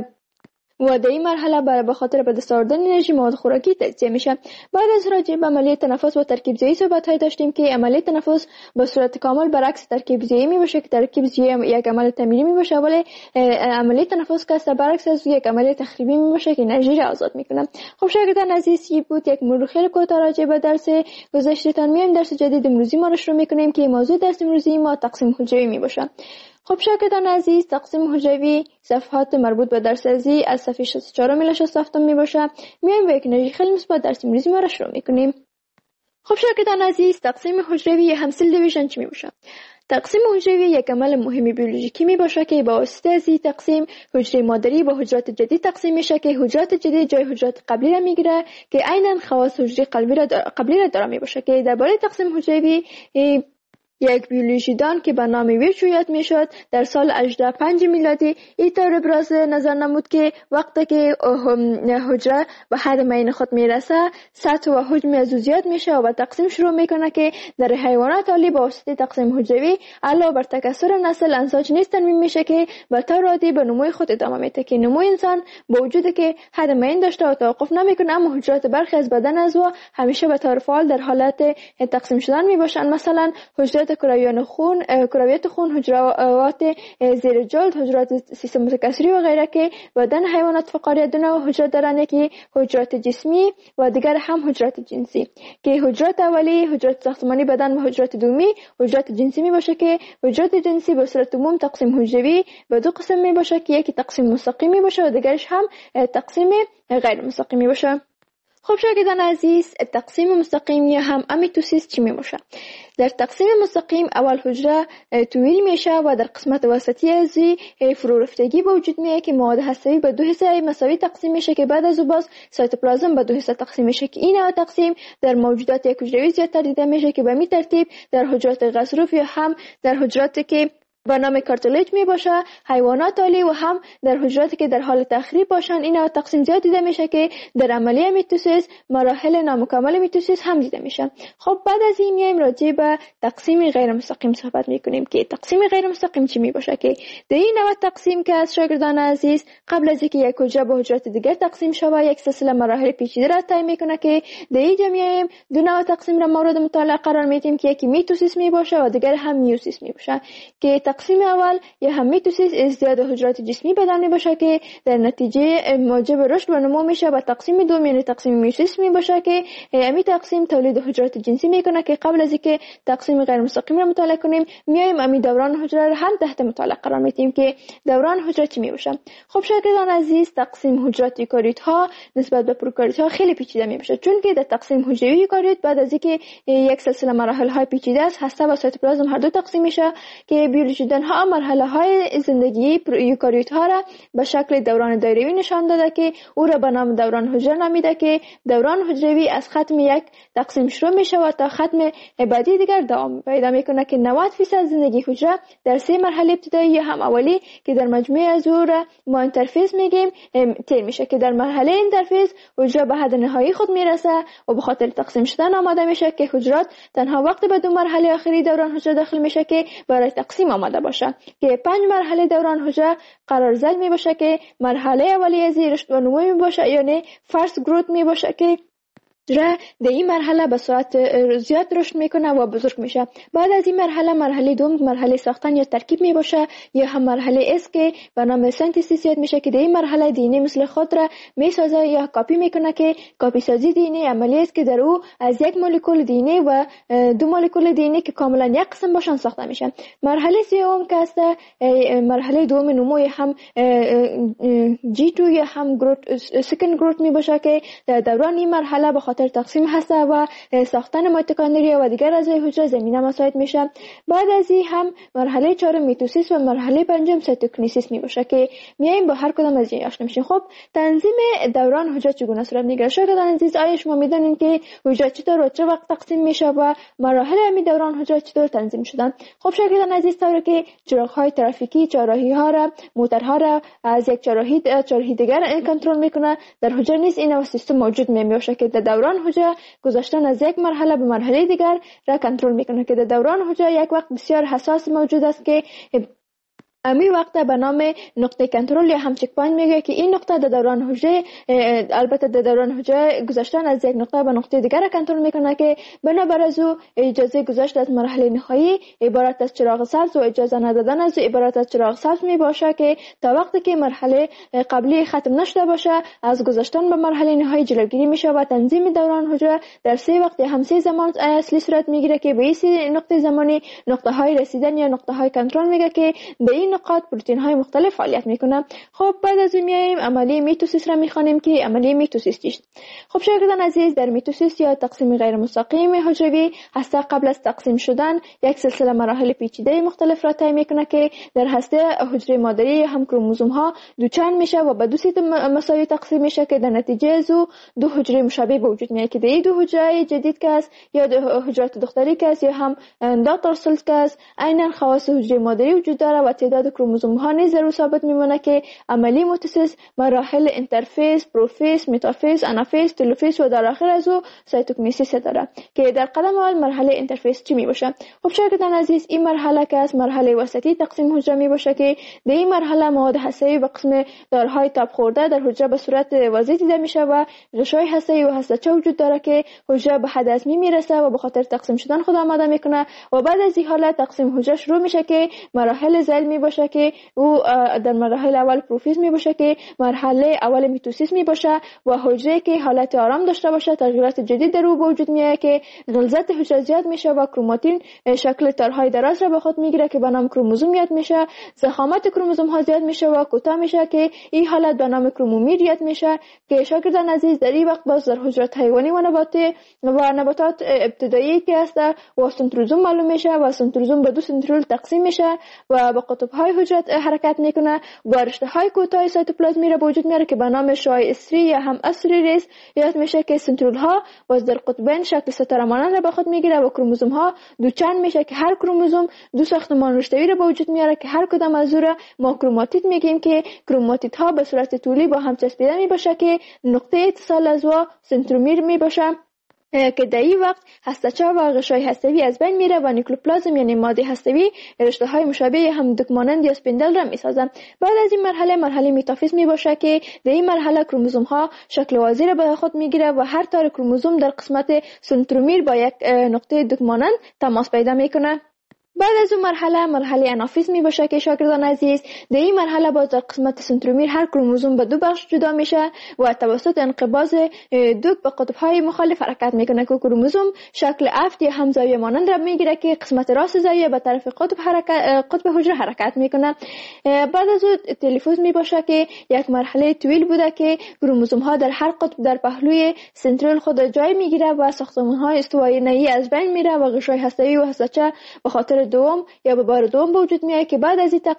و در این مرحله برای به خاطر به دست آوردن انرژی مواد خوراکی تجزیه میشه. بعد از راجع به عملیه تنفس و ترکیب زیایی صحبت‌های داشتیم که عملیه تنفس به صورت کامل برعکس ترکیب زیایی میباشه که ترکیب زیایی یک عمل تمرینی میباشه ولی عملیه تنفس که برعکس از یک عملیه تخریبی میباشه که انرژی را آزاد میکنه. خب شاگردان عزیز، این بود یک مرور خیلی کوتاه راجع به درس گذشته‌تان. میایم درس جدید امروزی ما را شروع میکنیم که موضوع درس امروزی ما تقسیم حجروی میباشه. خب شاگردان عزیز، تقسیم حجروی صفحات مربوط به درس ازی از صفحه 64 الی 67 میباشه. میایم به یک انرژی خیلی مثبت درس امروزی ما را شروع میکنیم. خب شاگردان عزیز، تقسیم حجروی هم سل دیویژن چی میباشه؟ تقسیم حجروی یک عمل مهم بیولوژیکی میباشه که با واسطه از این تقسیم حجره مادری با حجرات جدید تقسیم میشه که حجرات جدید جای حجرات قبلی را میگیره که عیناً خواص حجره قبلی را داره میباشه. که درباره تقسیم حجروی یک بیولوژیدان که به نام ویرچو یاد میشد در سال 85 میلادی این طور ابراز نظر نمود که وقتی که حجره به حد معین خود میرسه سطح و حجم از او زیاد میشه و تقسیم شروع میکنه که در حیوانات عالی با واسطه تقسیم حجروی علاوه بر تکثر نسل انساج نیز تنمیم میشه که به طور عادی به نموی خود ادامه میده. که نموی انسان با وجودی که حد معین داشته و توقف نمیکنه اما حجرات برخی از بدن از او همیشه به طور فعال در حالت تقسیم شدن میباشن. مثلا حجرات کرویات خون، حجرات زیر جلد، حجرات سیستم متکثری و غیره که بدن حیوانات فقاری دو نوع حجرات دارن، یکی حجرات جسمی و دیگر هم حجرات جنسی. که حجرات اولی حجرات ساختمانی بدن و حجرات دومی حجرات جنسی می باشه که حجرات جنسی به صورت عموم تقسیم حجروی به دو قسم می باشه که یکی تقسیم مستقیم می باشه و دیگرش هم تقسیم غیر مستقیم می باشه. خب شاگردان عزیز، تقسیم مستقیم یا هم امیتوسیس چی می باشه؟ در تقسیم مستقیم اول حجره طویل میشه و در قسمت وسطی از فرو رفتگی به وجود میاد که مواد هسته‌ای به دو حصه مساوی تقسیم میشه که بعد از باز سایتوپلازم به دو حصه تقسیم میشه که این نوع تقسیم در موجودات یک حجروی زیادتر دیده میشه که به می ترتیب در حجرات غضروف یا هم در حجراتی که به نام کارتلیج می باشه، حیوانات عالی و هم در حجراتی که در حال تخریب باشن این نوع تقسیم زیاد دیده میشه که در عملیه میتوسیس مراحل نامکمل میتوسیس هم دیده میشه. خب بعد از این میایم راجع به تقسیم غیر مستقیم صحبت میکنیم که تقسیم غیر مستقیم چی می باشه که در این نوع تقسیم که از شاگردان عزیز قبل از اینکه یک حجره به حجرات دیگر تقسیم شود یک سلسله مراحل پیچیده را طی میکنه که در اینجا میایم دو نوع تقسیم را مورد مطالعه قرار میدیم که یکی میتوسیس می باشه و دیگر هم میوسیس می باشه که تقسیم اول یا هم میتوسیس ازدیاد حجرات جسمی بدن می باشه که در نتیجه موجب رشد و نمو میشه و تقسیم دوم یعنی تقسیم میوسیس می باشه که امی تقسیم تولید حجرات جنسی میکنه که قبل از اینکه تقسیم غیر مستقیم را مطالعه کنیم میایم امی دوران حجره را هم تحت مطالعه قرار میدیم که دوران حجره چی می باشه. خب شاگردان عزیز، تقسیم حجرات یوکاریوت ها نسبت به پروکاریوت ها خیلی پیچیده می باشه چون که در تقسیم حجره یوکاریوت بعد از اینکه یک سلسله مراحل های پیچیده است هسته و سایتوپلازم هر دو تقسیم میشه که بیولوژیدان ها مرحله های زندگی یوکاریوت ها را به شکل دوران دایروی نشان داده که او را به نام دوران حجره نامیده که دوران حجروی از ختم یک تقسیم شروع میشه و تا ختم بعدی دیگر دوام پیدا میکنه که 90% زندگی حجره در 3 مرحله ابتدایی هم اولی که در مجموعه از او را ما اینترفیس میگیم طی میشه که در مرحله اینترفیس حجره به حد نهایی خود میرسه و به خاطر تقسیم شدن آماده میشه که حجرات تنها وقت به 2 مرحله آخری دوران حجره داخل میشه که برای تقسیم آماده باشه که 5 مرحله دوران حجره قرار زد می باشه که مرحله اولیه از رشد و نمو می باشه یعنی فرست گروت می باشه که در این مرحله به سرعت زیاد رشد میکنه و بزرگ میشه. بعد از این مرحله دوم مرحله ساختن یا ترکیب می باشه یا هم مرحله است که به نام سنتیسیس یاد میشه که در این مرحله دی مثل خود را میسازه یا کاپی میکنه که کاپی سازی دی عملی است که در او از یک مولکول دی و 2 مولکول دی که کاملا یک قسم باشن ساخته میشه. مرحله سوم که است مرحله دوم نمو هم G2 یا هم گروت سکند گروت می باشه که در دوران این مرحله به تقسیم هسته و ساختن میتوکندریا و دیگر اعضای حجره زمینه مساعد میشه. بعد از این هم مرحله 4 میتوسیس و مرحله 5 سایتوکینیسیس می باشه که میایم با هر کدام از این آشنا میشیم. خب تنظیم دوران حجره چگونه صورت میگیره؟ شاگردان عزیز، آیا شما میدونین که حجره چطور و چه وقت تقسیم میشه و مراحل امی دوران حجره چطور تنظیم شدن؟ خب شاگردان عزیز، طوری که چراغ‌های ترافیکی چهارراهی ها را موتورها را از یک چهارراهی دیگر کنترل میکنه، در حجره نیز این سیستم موجود میشه که در دوران حجره گذشتن از یک مرحله به مرحله دیگر را کنترل میکنه که در دوران حجره یک وقت بسیار حساس موجود است که امی وقت به نام نقطه کنترل یا هم چک پوینت میگه که این نقطه در دوران حجره البته در دوران حجره گذشتن از یک نقطه به نقطه دیگر را کنترل میکنه که بنابر از او اجازه گذشت از مرحله نهایی عبارت از چراغ سبز و اجازه ندادن از عبارت از چراغ سبز می باشه که تا وقتی که مرحله قبلی ختم نشده باشه از گذشتن به مرحله نهایی جلوگیری میشه و تنظیم دوران حجره در 3 وقت یا هم 3 زمان اصلی صورت میگیره که به این نقطه زمانی نقطه های رسیدن یا نقطه های کنترل میگه که به این نقاط پروتئین های مختلف فعالیت میکنه. خب بعد از اون میایم عملیه میتوسیس را میخوانیم که عملیه میتوسیس چیست؟ خب شاگردان عزیز، در میتوسیس یا تقسیم غیر مستقیم حجروی هسته قبل از تقسیم شدن یک سلسله مراحل پیچیده مختلف را طی میکنه که در هسته حجره مادری یا هم کروموزوم ها دوچند میشه و به 2 سیت مساوی تقسیم میشه که در نتیجه از او 2 حجره مشابه به وجود میاد که در این 2 حجره جدید که است یا حجرات دختری که است یا هم اندوتر سلز که است عیناً خواص حجره مادری وجود داره و تعداد کروموزوم ها نیز ضرور ثابت میمونه که عملی میتوسیس مراحل اینترفیس، پروفیس، متافیز، آنافیز، تلوفیز و در آخر از او سایتوکینیسیس داره که در قدم اول مرحله اینترفیس چی میباشه؟ خب شاگردان عزیز، این مرحله که از مرحله وسطی تقسیم حجره میباشه که در این مرحله مواد هسته‌ای به قسم دارهای تاب خورده در حجره به صورت واضح دیده میشه و غشای هسته‌ای و هسته‌چه وجود داره که حجره به حد هضمی میرسه و به خاطر تقسیم شدن خود آماده میکنه و بعد از این حالت تقسیم حجره شروع میشه که مراحل ذیل باشه که او در مراحل اول پروفیز می باشه که مرحله اول میتوسیس می باشه و حجره که حالت آرام داشته باشه تغییرات جدید در او به وجود میاد که غلظت حجره زیاد میشه و کروماتین شکل تارهای دراز را به خود میگیره که به نام کروموزوم یاد میشه. ضخامت کروموزوم ها زیاد میشه و کوتاه میشه که این حالت به نام کرومومیر یاد میشه که شاگردان عزیز در این وقت باز در حجرات حیوانی و نباتات ابتدایی که است و سنتروزوم معلوم میشه و سنتروزوم به دو سنترول تقسیم میشه و به قطب های حجرات حرکت میکنه و رشته های کوتاه سایتوپلازمی را به وجود میاره که به نام شای استری یا هم استری ریس یاد میشه که سنترول ها باز در قطبین شکل ستاره مانند را به خود میگیره و کروموزوم ها دو چند میشه که هر کروموزوم دو ساختمان رشته‌ای را به وجود میاره که هر کدام از اون را ما کروماتید میگیم که کروماتید ها به صورت طولی با هم چسبیده میباشه که نقطه اتصال از و سنترومیر میباشه که در این وقت هسته‌چه و غشای هسته‌ای از بین میره و نیکلوپلازم یعنی ماده هسته‌ای رشته های مشابه هم دک مانند یا اسپندل را میسازه. بعد از این مرحله میتافیز میباشه که در این مرحله کروموزوم ها شکل وازی را به خود میگیره و هر تار کروموزوم در قسمت سنترومیر با یک نقطه دک مانند تماس پیدا میکنه. بعد از اون مرحله انافیز می باشه که شاگردان عزیز در این مرحله باز در قسمت سنترومیر هر کروموزوم به دو بخش جدا میشه و توسط انقباض دوک به قطب‌های مخالف حرکت میکنه که کروموزوم شکل افت یا هم زاویه مانند را میگیره که قسمت راست زاویه به طرف قطب حجره حرکت میکنه. بعد از اون تلیفوز می باشه که یک مرحله طویل بوده که کروموزوم ها در هر قطب در پهلوی سنترال خود جای میگیره و ساختمان های استوایی نهی از بین میره و غشای هسته‌ای و هسته‌چه به خاطر دوم یا به بار دوم به وجود میاد که بعد از این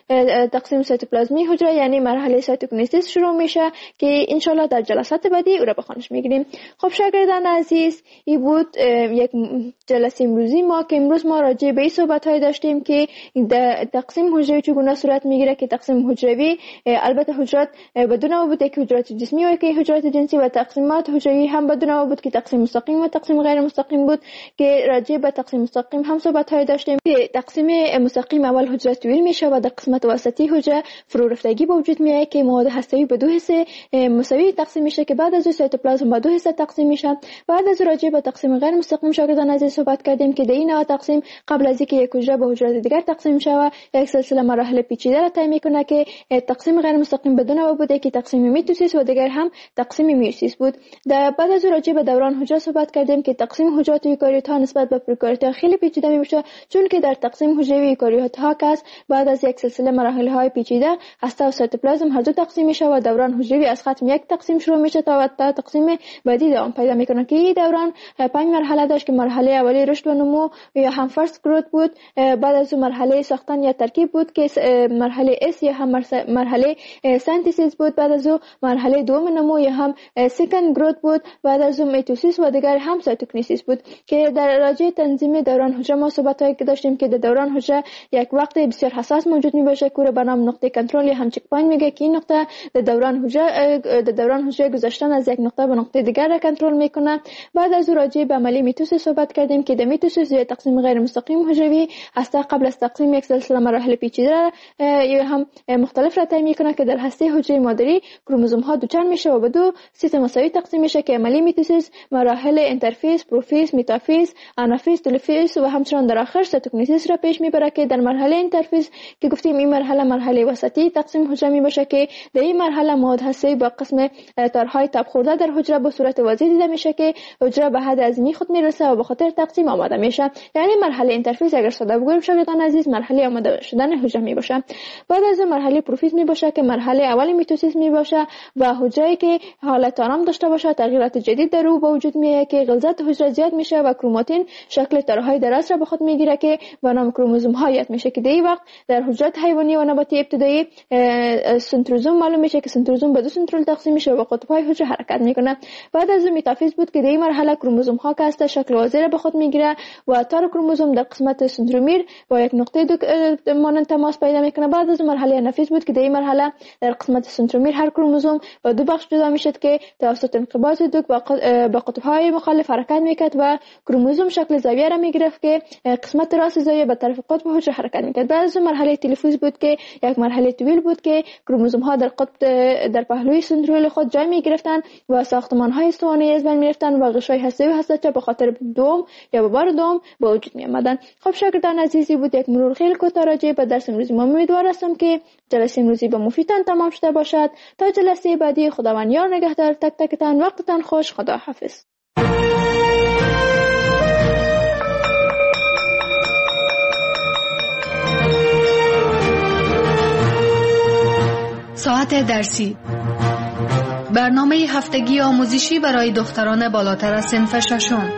تقسیم سایتوپلازمی حجره یعنی مرحله سایتوکینیزیس شروع میشه که انشالله در جلسات بعدی او را به خوانش میگیریم. خب شاگردان عزیز این بود یک جلسه امروزی ما که امروز ما راجع به این صحبت های داشتیم که تقسیم حجره چگونه صورت میگیره که تقسیم حجروی البته حجرات بدون ما بود که حجرات جسمی و که حجرات جنسی و تقسیمات حجروی هم بدون ما بود که تقسیم مستقیم و تقسیم غیر مستقیم بود که راجع به تقسیم مستقیم هم صحبت های داشتیم. تقسیم مستقیم اول حجره طویل میشه و در قسمت وسطی حجره فرو رفتگی به وجود میاد که مواد هسته‌ای به دو حصه مساوی تقسیم میشه که بعد از اون سایتوپلازم به دو حصه تقسیم میشه. بعد از راجع به تقسیم غیر مستقیم شاگردان عزیز صحبت کردیم که در این نوع تقسیم قبل از اینکه یک حجره به حجره دیگر تقسیم شه و یک سلسله مراحل پیچیده را طی میکنه که تقسیم غیر مستقیم بدون ما بوده که تقسیم میتوسیس و دیگر هم تقسیم میوسیس بود. بعد از راجع به دوران حجره صحبت کردیم که تقسیم حجرات یوکاریوت ها نسبت به پروکاریوت ها خیلی پیچیده میشه چون که در تقسیم حجره یوکاریوت ها که بعد از یک سلسله مراحل های پیچیده هسته و سایتوپلازم هر دو تقسیم میشه و دوران حجروی از ختم یک تقسیم شروع میشه تا تقسیم بعدی دوام پیدا میکنه که این دوران 5 مرحله داشت که مرحله اولی رشد و نمو یا هم فرست گروت بود. بعد از اون مرحله ساختن یا ترکیب بود که مرحله اس یا هم مرحله سنتیسیس بود. بعد از اون مرحله دوم نمو یا هم سکند گروت بود. بعد از اون میتوسیس و دیگر هم سایتوکینیزیس بود که در راجع تنظیم دوران حجره ما صحبت هایی که داشتیم که در دوران حجره یک وقت بسیار حساس موجود میباشه که به نام نقطه کنترل یا هم چک پوینت میگه که این نقطه در دوران حجره گذشتن از یک نقطه به نقطه دیگر را کنترل میکنه. بعد از راجع به عملی میتوسیس صحبت کردیم که در میتوسیس یا تقسیم غیر مستقیم حجروی هسته قبل از تقسیم یک سلسله مراحل پیچیده یا هم مختلف را طی میکنه که در هسته حجره مادری کروموزوم ها دوچند میشه و به دو سیت مساوی تقسیم میشه که عملی میتوسیس مراحل اینترفیز، پروفیز، میتافیز، آنافیز، تلفیز و همچنان در آخر سایتوکینیزیس را پیش میبره که در مرحله اینترفیز که گفتیم این مرحله وسطی تقسیم حجره میباشه که در این مرحله مواد هسته‌ای با قسم تارهای تاب خورده در حجره به صورت واضح دیده میشه که حجره به حد عظیمی خود میرسه و به خاطر تقسیم آماده میشه. یعنی مرحله اینترفیز اگر ساده بگوییم شاگردان عزیز مرحله آماده شدن حجره میباشه. بعد از مرحله پروفیز میباشه که مرحله اول میتوسیس میباشه و حجره که حالت آرام داشته باشه تغییرات جدید در او به وجود میاد که غلظت حجره زیاد میشه و کروماتین شکل تارهای دراز را به خود میگیره که به نام کروموزوم ها یاد میشه که در این وقت در حجرات حیوانی و نباتی ابتدایی سنتروزوم معلوم میشه که سنتروزوم به دو سنترول تقسیم میشه و قطب‌های حجره حرکت میکنه. بعد از میتافیز بود که در این مرحله کروموزوم ها که است شکل واضح را به خود میگیره و تار کروموزوم در قسمت سنترومیر با یک نقطه مانند تماس پیدا میکنه. بعد از مرحله انافیز بود که در این مرحله در قسمت سنترومیر هر کروموزوم با دو بخش جدا میشد که توسط انقباض دوک با قطب‌های مخالف حرکت میکرد و کروموزوم شکل زاویه را میگرفت که قسمت راست زاویه به طرف قطب حجره حرکت میکرد. بعد از اون مرحله تلفوز بود که یک مرحله طویل بود که کروموزوم ها در قطب در پهلوی سنترول خود جای میگرفتن و ساختمان های استوانه از بین میرفتن و غشای هسته‌ای و هسته به خاطر دوم یا به بار دوم به وجود می آمدن. خب شاگردان عزیزی بود یک مرور خیلی کوتاه راجع به درس امروزی. ما امیدوار هستم که جلسه امروزی به مفیدتان تمام شده باشد. تا جلسه بعدی خداوند یار نگهدار تک تکتان. وقتتان خوش. خدا حافظ. ساعت درسی، برنامه هفتگی آموزشی برای دختران بالاتر از صنف ششم.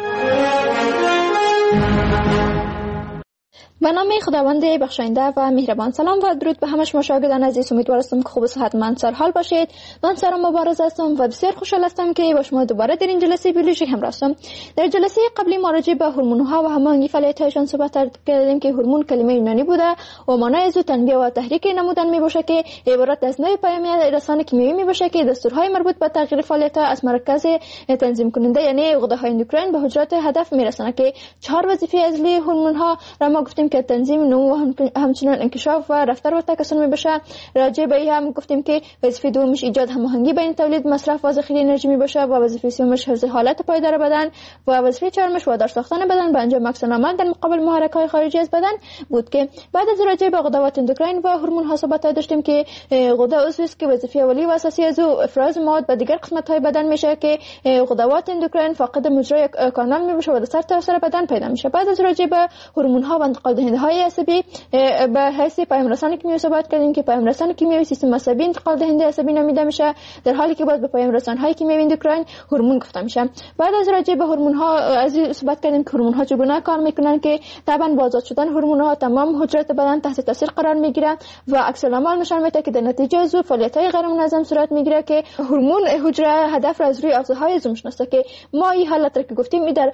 به نام خداوند بخشاینده و مهربان. سلام و درود به همه شما شاگردان عزیز. امیدوار هستم که خوب و صحتمند سرحال باشید. من سارا مبارز هستم و بسیار خوشحال هستم که با شما دوباره در این جلسه بیولوژی همراه هستم. در جلسه قبلی ما راجع به هورمون‌ها و هماهنگی فعالیت‌هایشان صحبت کردیم که هورمون کلمه یونانی بوده و معنای از تنبیه و تحریک نمودن میباشه که عبارت از نوع پیامی رسانه کیمیایی میباشه که دستورهای مربوط به تغییر فعالیت‌ها از مرکز تنظیم کننده یعنی غده‌های اندوکراین به حجرات هدف میرسونه که 4 وظیفه اصلی هورمون‌ها را ما گفتیم که تنظیم نمو و همچنین انکشاف و رفتار و تکثر میباشه. راجع به هم گفتیم که وظیفه دومش ایجاد هماهنگی بین تولید، مصرف و ذخیره انرژی میباشه و وظیفه سومش حفظ حالت پایدار بدن و وظیفه چهارمش وادار ساختن بدن به انجام اکشن عمل در مقابل محرک‌های خارجی از بدن بود. که بعد از راجع به غدوات اندوکراین و هورمون‌ها صحبت داشتیم که غده عضوی است که وظیفه اولیه و اساسی از او افراز مواد به دیگر قسمت‌های بدن میشه که غدوات اندوکراین فاقد مجرای کانال میباشه و در سر تا سر بدن پیدا میشه. بعد از راجع به هورمون‌ها و انتقال دهنده‌های عصبی به حیث پیام‌رسان کیمیایی صحبت کردیم که پیام‌رسان کیمیایی سیستم عصبی انتقال دهنده عصبی نامیده میشه، در حالی که باز به پیام‌رسان‌های کیمیایی اندوکراین هورمون گفته میشه. بعد از راجع به هورمون‌ها از صحبت کردیم که هورمون‌ها چگونه کار میکنن که طبعا با آزاد شدن هورمون‌ها تمام حجرات بدن تحت تاثیر قرار میگیره و عکس العمل نشان میده که در نتیجه از فعالیت‌های غیر منظم صورت میگیره که هورمون حجره هدف را از روی آغازهای از میشناسه که ما این حالت را که گفتیم در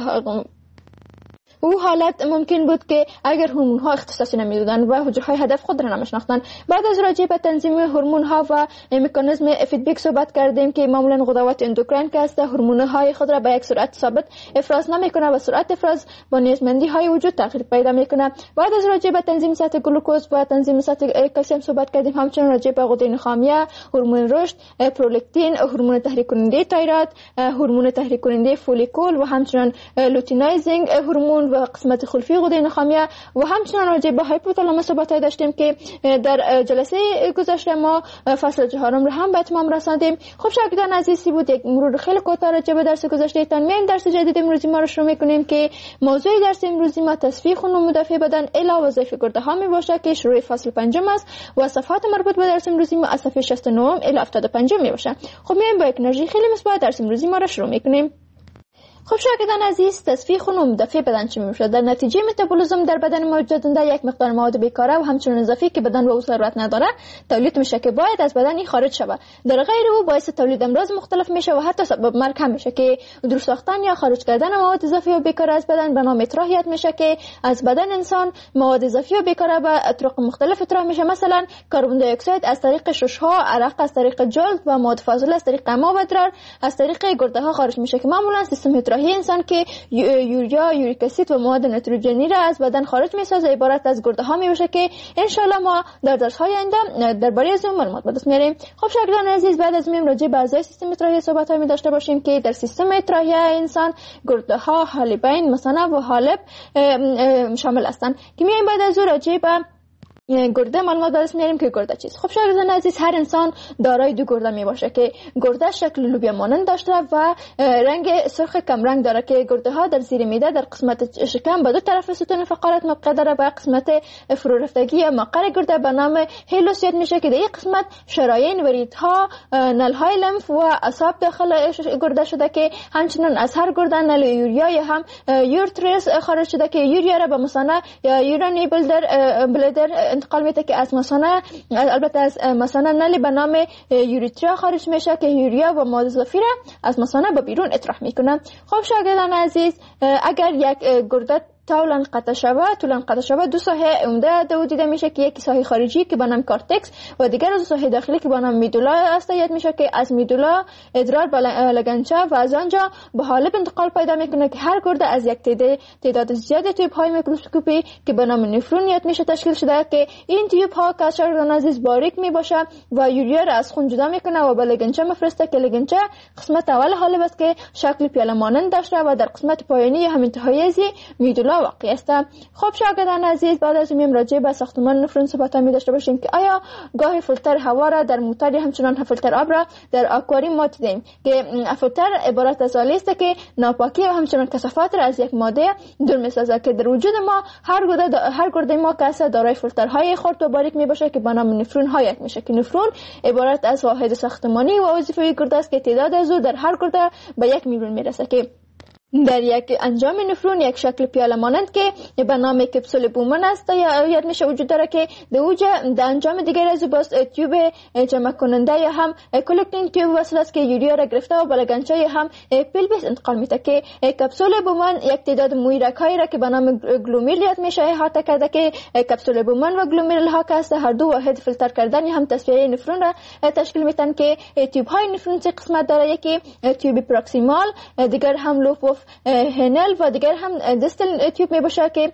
او حالت ممکن بود که اگر هورمون‌ها اختصاصی نمی‌دادند و حجره‌های هدف خود را نمی‌شناختند. بعد از راجع به تنظیم هورمون‌ها و مکانیزم فیدبک صحبت کردیم که معمولاً غدوات اندوکراین که است هورمون‌های خود را به یک سرعت ثابت افراز نمی‌کنه و سرعت افراز با نیازمندی‌های وجود تغییر پیدا می‌کنه. بعد از راجع به تنظیم سطح گلوکوز و تنظیم سطح کلسیم صحبت کردیم. همچنین راجع به غده نخامیه، هورمون رشد، پرولاکتین، هورمون تحریک کننده تایروید، هورمون تحریک کننده فولیکول و همچنین لوتینایزینگ هورمون و قسمت خلفی غده نخامیه و همچنین راجع به هایپوتالاموس صحبت داشتیم که در جلسه گذشته ما فصل 4 را هم به اتمام رساندیم. خب شاگردان عزیزی بود یک مرور خیلی کوتاه راجع به درس گذشته تان. میایم درس جدید امروزی ما رو شروع میکنیم که موضوع درس امروزی ما تصفیه خون و مدافع بدن الی وظایف گرده ها می باشه که شروع فصل 5 است و صفحات مربوط به درس امروزی ما از صفحه 69 الی 75 می باشه. خب میایم با یک انرژی خیلی مثبت درس امروزی ما رو شروع میکنیم. خب شاگردان عزیز، تصفیه خون و مدافع بدن چی میشه؟ در نتیجه متابولیسم در بدن موجودنده یک مقدار مواد بیکاره و همچنین اضافی که بدن به او ضرورت نداره تولید میشه که باید از بدن خارج شود. در غیر او باعث تولید امراض مختلف میشه و حتی سبب مرگ هم میشه که دور ساختن یا خارج کردن مواد اضافی و بیکاره از بدن به نام اطراحیت میشه که از بدن انسان مواد اضافی و بیکاره به طرق مختلف اطراح میشه. مثلا کربن دی اکساید از طریق ششها، عرق از طریق جلد و مواد فاضله از طریق ما و ادرار از طریق گرده ها خارج میشه که معمولا سیستم اطراحی انسان که یوریا، یوریک اسید و مواد نیتروژنی را از بدن خارج میسازه عبارت از گرده ها میشه که ان شاء الله ما در درس های آینده درباره از اون معلومات به دست میاریم. خب شاگردان عزیز، بعد از میم راجع به اعضای سیستم اطراحی صحبت می داشته باشیم که در سیستم اطراحی انسان گرده ها، حالبین، مثانه و حالب شامل هستند که میایم بعد از اون راجع به گرده معلومات درس میاریم که گرده چیست. خب شاگردان عزیز، هر انسان دارای دو گرده می باشه که گرده شکل لوبیا مانند داشته و رنگ سرخ کم رنگ داره که گرده ها در زیر معده در قسمت شکم به دو طرف ستون فقرات موقع داره و قسمت فرو رفتگی یا مقر گرده به نام هیلوس یاد میشه که در این قسمت شرايين و ریدها، نلهای لمف و اعصاب داخل گرده شده که همچنین از هر گرده نل یوریا یا هم یورترس خارج شده که یوریا را به مثانه یا یورانی بلدر انتقال میده که از مثانه، البته از مثانه نلی به نام یوریتریا خارج میشه که یوریا و مواد اضافی را از مثانه به بیرون اطراح میکنه. خب شاگردان عزیز، اگر یک گرده طول انقطع شود. دو ساحه عمده دیده میشه که یکی ساحه خارجی که به نام کارتکس و دیگر از ساحه داخلی که به نام میدولا است. یاد میشه که از میدولا ادرار به لگنچه و از آنجا به حالب انتقال پیدا میکنه که هر گرده از یک تعداد زیاد تیوب های میکروسکوپی که به نام نفرون یاد میشه تشکیل شده که این تیوب ها که شاگردان عزیز باریک میباشه و یوریا را از خون جدا میکنه و به لگنچه میفرسته که لگنچه قسمت اول حالب است که شکل پیاله مانند داشته و در قسمت پایانی هم انتهایی از میدولا واقع است. خب شاگردان عزیز، بعد از این راجع به ساختمان نفرون صحبت می داشته باشیم که آیا گاهی فیلتر هوا را در موتور همچنان فیلتر آب را در آکواریوم ما دیدیم که فیلتر عبارت از آلی است که ناپاکی و همچنان کثافات را از یک ماده دور می‌سازد که در وجود ما هر گرده ما که دارای فیلترهای خرد و باریک میباشه که به نام نفرون ها یک میشه که نفرون عبارت از واحد ساختمانی و وظیفه‌ای گرده است که تعداد از او در هر گرده به 1 میلیون میرسه که در یک انجام نفرون یک شکل پیاله مانند که به نام کپسول بومن است یاد میشه وجود داره که در انجام دیگر از باز تیوب جمع کننده یا هم کلکتینگ تیوب وصل است که یوریا را گرفته و به لگنچه هم پلویس انتقال میده که کپسول بومن یک تعداد مویرک هایی را که به نام گلومیرول یاد میشه احاطه کرده که کپسول بومن و گلومیرول ها که هر دو واحد فیلتر کردن یا هم تصفیه نفرون را تشکیل میدن که تیوب های نفرون سه قسمت داره، یکی تیوب پروکسیمال، دیگر هم لوپ اف هنل و دیگر هم دستل تیوب می باشه که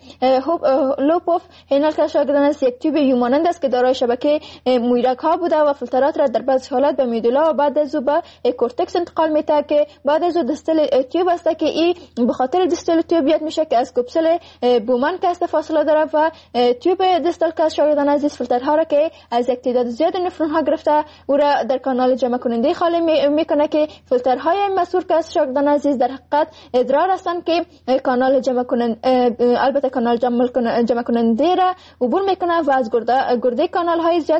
لوپ اف هنل که شاگردان است یک تیوب یومانند است که دارای شبکه مویرک ها بوده و فیلترات را در بعض حالات به میدولا و بعد از او به کورتکس انتقال میده که بعد از او دستل تیوب است که این به خاطر دستل تیوب یاد میشه که از کپسول بومن که است فاصله داره و تیوب دستل که شاگردان عزیز فیلترها را که از یک تعداد زیاد نفرون ها گرفته او را در کانال جمع کننده خالی میکنه که فیلترهای مسئول که شاگردان عزیز در حقیقت ادرار هستند که کانال جمع کننده البته کانال جمع کننده را عبور میکنه و از گرده کانال های زیاد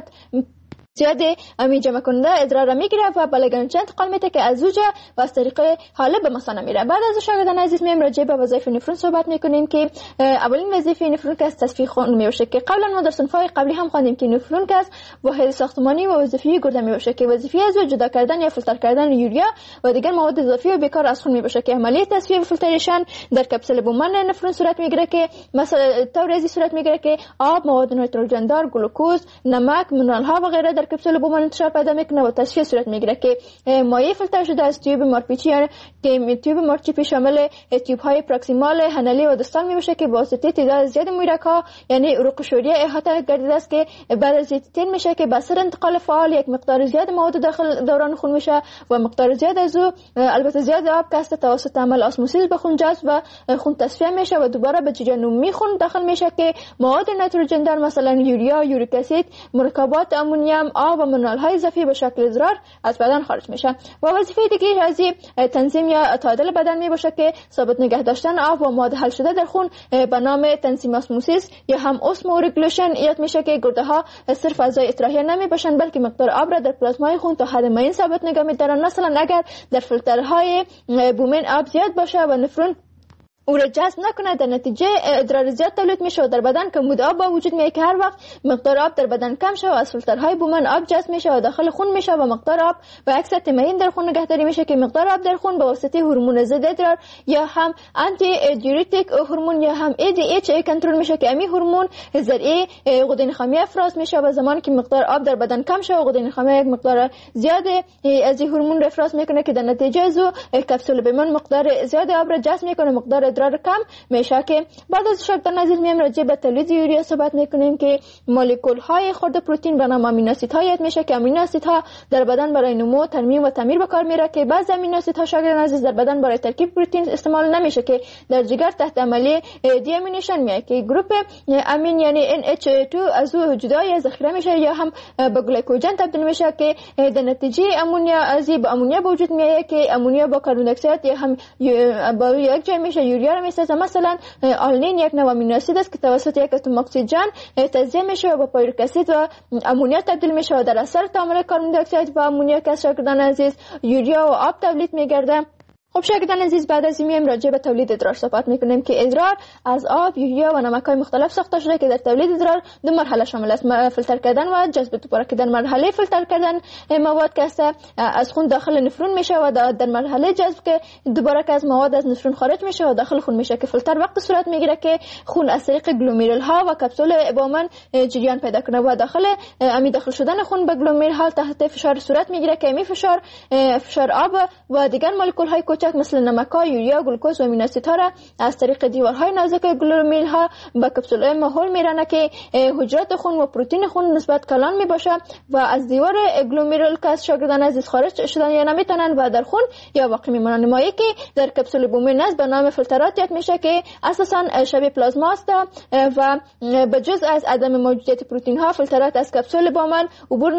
امی جمع کننده ادرار را میگیره و به لگنچه انتقال میده که از اوجه و از طریق حالب به مثانه میره. بعد از شاگردان عزیز میم راجع به وظایف نفرون صحبت میکنیم که اولین وظیفه نفرون که از تصفیه خون میباشه که قبلا ما در صنف‌های قبلی هم خواندیم که نفرون که از واحد ساختمانی و وظیفی گرده میباشه که وظیفه از جدا کردن یا فیلتر کردن یوریا و دیگر مواد اضافی و بیکار از خون میباشه که عملیه تصفیه و فیلتریشن در کپسول بومن نفرون صورت میگیره که مثلا طور ازی صورت میگیره که آب، مواد نیتروژن دار، گلوکوز، نمک، مینرال ها و غیره در کپسول بومن انتشار پیدا میکنه و تصفیه صورت میگیره که مایع فیلتر شده از تیوب مارپیچی که تیوب مارپیچی شامل تیوب های پروکسیمال، هنلی و دستال میشه که با واسطه تعداد زیاد مویرک ها یعنی عروق شوریه احاطه گردیده است که بعد از تین میشه که به اثر انتقال فعال یک مقدار زیاد مواد داخل دوران خون میشه و مقدار زیاد از او البته زیاد آب که توسط عمل اسموسیس به خون جذب و خون تصفیه میشه و دوباره به جریان عمومی خون داخل میشه که مواد نیتروژن دار مثلا یوریا، یوریک اسید، مرکبات امونیم، آب و مینرال های اضافی به شکل ادرار از بدن خارج میشن. و وظیفه دیگه از تنظیم یا تعادل بدن میباشه که ثابت نگه داشتن آب و مواد حل شده در خون به نام تنظیم اسموسیس یا هم اسمورگولیشن یاد میشه که گرده ها صرف اعضای اطراحیه نمیباشن بلکه مقدار آب را در پلازمای خون تا حد معین ثابت نگه میدارن. مثلا اگر در فیلترهای بومن آب زیاد باشه و نفرون او را جذب نکنه در نتیجه ادرار زیاد تولید میشه و در بدن کمبود آب با وجود میاد که هر وقت مقدار آب در بدن کم شه و از فیلترهای بومن آب جذب میشه و داخل خون میشه و مقدار آب به اکثر معین در خون نگهداری میشه که مقدار آب در خون به واسطه هورمون ضد ادرار یا هم آنتی دیوریتیک هورمون یا هم ADH کنترل میشه که امی هورمون ذریعه غده نخامی افراز میشه و زمانی که مقدار آب در بدن کم شه و غده نخامی یک مقدار زیاد از این هورمون افراز میکنه که در نتیجه از کپسول بومن مقدار زیاد آب را جذب میکنه مقدار ادرار کم میشه که بعد از شاگردان عزیز میم راجع به تولید یوریا صحبت میکنیم که مولکول های خرد پروتئین به نام امینو اسیدها یاد میشه که امینو اسیدها در بدن برای نمو، ترمیم و تعمیر به کار میره که بعضی امینو اسیدها شاگردان عزیز در بدن برای ترکیب پروتئین استعمال نمیشه که در جگر تحت عملیه دی امینیشن میاد که گروپ امین یعنی NH2 از او جدا ذخیره میشه یا هم به گلیکوژن تبدیل میشه که در نتیجه امونیا از به امونیا به وجود میاد که امونیا با کربن دی اکساید یا هم با یک جای میشه یوریا را میسازه. مثلا آلنین یک نوع امینو اسید است که توسط یک اتم اکسیژن تجزیه میشه و با پیرویک اسید و امونیا تبدیل میشه و در اثر تعامل کربن دی اکساید و امونیا که شاگردان عزیز یوریا و آب تولید میگرده خب شاگردان عزیز، بعد از این راجع به تولید ادرار صحبت میکنیم که ادرار از آب، یوریا و نمک‌های مختلف ساخته شده که در تولید ادرار دو مرحله شامل است: فیلتر کردن و جذب دوباره، که در مرحله فیلتر کردن مواد که از خون داخل نفرون میشه و در مرحله جذب که دوباره که از مواد از نفرون خارج میشه و داخل خون میشه، که فیلتر وقت صورت میگیره که خون از طریق گلومرول ها و کپسول ابامن جریان پیدا کنه و داخل شدن خون به گلومرول ها تحت فشار صورت میگیره که این فشار آب و دیگر مولکول های کوچک مثل نمک‌ها، یوریا، گلوکوز و امینو اسیدها را از طریق دیوارهای نازک گلومرول ها به کپسول محول میرانه که حجرات خون و پروتئین خون نسبت کلان میباشه و از دیوار گلومرول که از شاگردان عزیز خارج شدن یا نمیتونن و در خون یا باقی میمونن. مایعی که در کپسول بومین است به نام فیلترات یاد میشه که اساسا شبیه پلازما است و به جز از عدم موجودیت پروتئین ها فیلترات از کپسول بومین عبور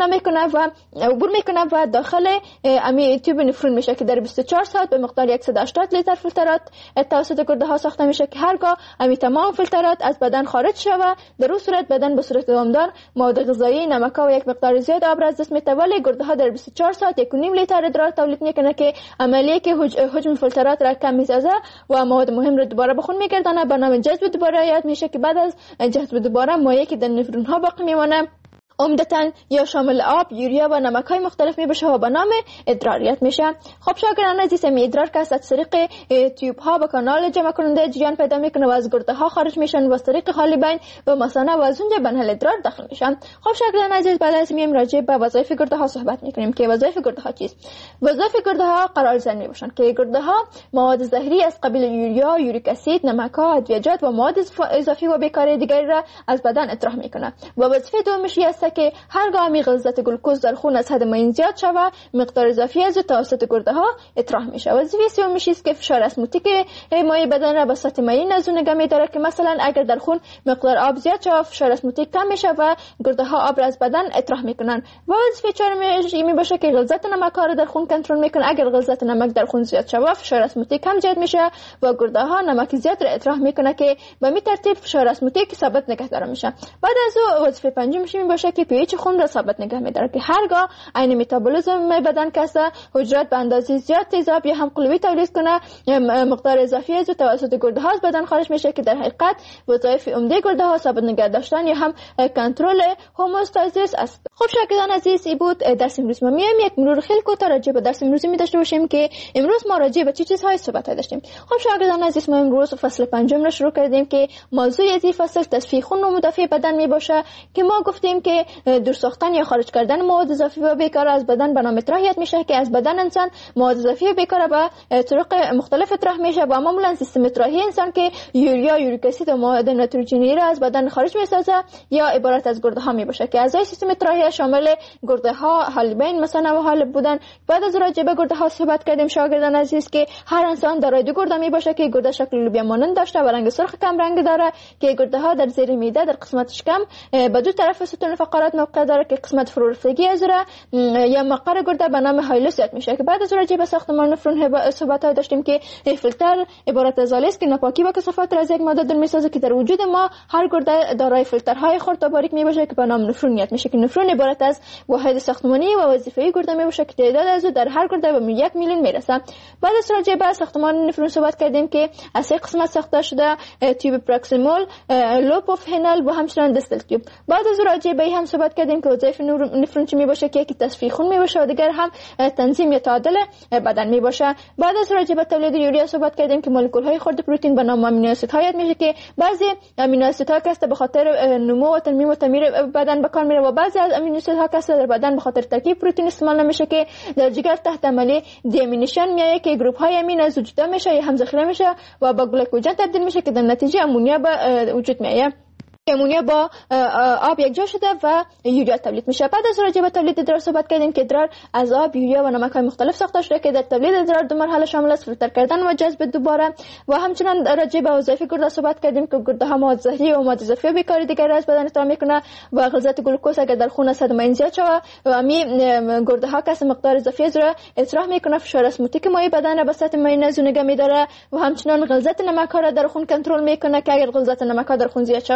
میکنه و داخل امی تیوب نفرون میشه که در 24 ساعت به مقدار 180 لیتر فیلترات توسط گرده ها ساخته میشه که هرگاه امی تمام فیلترات از بدن خارج شود در اون صورت بدن به صورت دامدار مواد غذایی، نمک و یک مقدار زیاد آب را از دست میده، ولی گرده ها در 24 ساعت 1.5 لیتر ادرار تولید میکنه که عملیه که حجم فیلترات را کم میسازه و مواد مهم را دوباره به خون میگردانه. به نام جذب دوباره یاد میشه که بعد از جذب دوباره مایعی که در نفرون ها باقی میمونه عمدتاً یا شامل آب، یوریا و نمک‌های مختلف میباشه و به نام ادراریت میشه. خب شاگردان عزیز، ادرار که از طریق تیوب ها به کانال جمع کننده جریان پیدا میکنه و از گرده ها خارج میشن و از طریق حالبین و مثانه و از اونجا به نهل ادرار داخل میشن. خب شاگردان عزیز، بعد از این راجع به وظایف گرده ها صحبت میکنیم که وظایف گرده ها چیست؟ وظایف گرده ها قرارزن میباشن که گرده ها مواد زهری از قبیل یوریا، یوریک اسید، نمک‌ها، ادویه‌جات و مواد اضافی و بیکاری دیگری را از بدن اطراح میکنه. و وظیفه دومش است که هرگاه غلظت گلوکوز در خون از حد معین زیاد شود مقدار اضافی از توسط گرده ها اطراح میشه. وظیفه سومش است که فشار اسموتیک مایع بدن را به سطح معین از اون نگه می‌داره که مثلا اگر در خون مقدار آب زیاد شود فشار اسموتیک کم میشه و گرده ها آب را از بدن اطراح میکنن. و وظیفه چهارمش این میباشه که غلظت نمک ها را در خون کنترل میکنه. اگر غلظت نمک در خون زیاد شود فشار اسموتیک کم زیاد میشه و گرده ها نمک زیاد را اطراح میکنه که به این ترتیب فشار اسموتیک ثابت نگه داره میشه. بعد از او وظیفه پنجمش میباشه که pH خون را ثابت نگه می‌داره که هرگاه عین متابولیسم بدن کسا حجرات به اندازه زیاد تیزاب یا هم قلوی تولید کنه مقدار اضافی از توسط گرده ها از بدن خارج میشه که در حقیقت وظایف عمده گرده ها ثابت نگه داشتن یا هم کنترل هوموستازیس است. خب شاگردان عزیز، این بود درس امروز. ما میایم یک مرور خیلی کوتاه راجع به درس امروزی داشته باشیم که امروز ما راجع به چه چیزهای صحبت داشتیم. خب شاگردان عزیز، ما امروز فصل پنجم را شروع کردیم که موضوع از این فصل تصفیه خون و مدافع بدن میباشه که ما گفتیم که دور ساختن یا خارج کردن مواد اضافی و بیکار از بدن به نام اطراحیت میشه که از بدن انسان مواد اضافی و بیکار به طرق مختلف اطراح میشه و معمولا سیستم اطراحی انسان که یوریا، یوریک اسید و مواد نیتروژنی را از بدن خارج میسازه یا عبارت از گرده ها میباشه که اعضای سیستم اطراحی شامل گرده ها، حالبین، مثانه و حالب بودن. بعد از راجع به گرده ها صحبت کردیم شاگردان عزیز که هر انسان دارای دو گرده میباشه که گرده شکل لوبیا مانند داشته و رنگ سرخ کم رنگ داره که گرده ها در زیر معده در قسمت شکم به دو طرف ستون فقرات موقع داره که قسمت فرورفتگی از را یا مقر گرده به نام هایلوس یاد میشه که بعد از راجع به ساختمان نفرون صحبت داشتیم که فیلتر عبارت از آلی است که ناپاکی و کثافت را از یک ماده دور میسازه که در وجود ما هر گرده دارای فیلترهای خرد و باریک میباشه که به نام نفرون یاد میشه که نفرون عبارت از واحد ساختمانی و وظیفه‌ای گرده میباشه که تعداد از او در هر گرده به 1 میلیون میرسه. بعد از راجع به ساختمان نفرون صحبت کردیم که از سه قسمت ساخته شده: تیوب پروکسیمال، لوب اف هنل و همچنین دستل تیوب. بعد از راجع به هم صحبت کردیم که وظایف نفرون چی میباشه که یکی تصفیه خون میباشه و دیگر هم تنظیم یا تعادل بدن میباشه. بعد از راجع به تولید یوریا صحبت کردیم که مولکول های خرد پروتئین به نام امینو اسیدها یاد میشه که بعضی امینو اسیدها که به خاطر نمو و تنمیم و تعمیر بدن به کار میره و بعضی از امینو اسیدها که در بدن به خاطر ترکیب پروتئین استعمال نمیشه که در جگر تحت عملی دیامینیشن میایه که گروپ های امین از وجود میشه یا هم ذخیره میشه و به گلیکوژن تبدیل میشه که در نتیجه امونیا به وجود میایه. امونیا با آب یک جا شده و یوریا تولید میشه. بعد از راجع به تولید ادرار صحبت کردیم که ادرار از آب، یوریا و نمک‌های مختلف ساخته شده که در تولید ادرار دو مرحله شامل است: فیلتر کردن و جذب دوباره. و همچنین راجع به وظایف گرده صحبت کردیم که گرده ها مواد زهری و مواد اضافی و بیکاری دیگر از بدن اطراح میکنه و غلظت گلوکوز اگر در خون از حد معین زیاد شود و می گرده ها که مقدار اضافی از را اطراح میکنه فشار اسموتیک مایع بدن را به سطح معین از نگه میداره و همچنین غلظت نمک ها را در خون کنترل میکنه که اگر غلظت نمک ها در خون زیاد شود فشار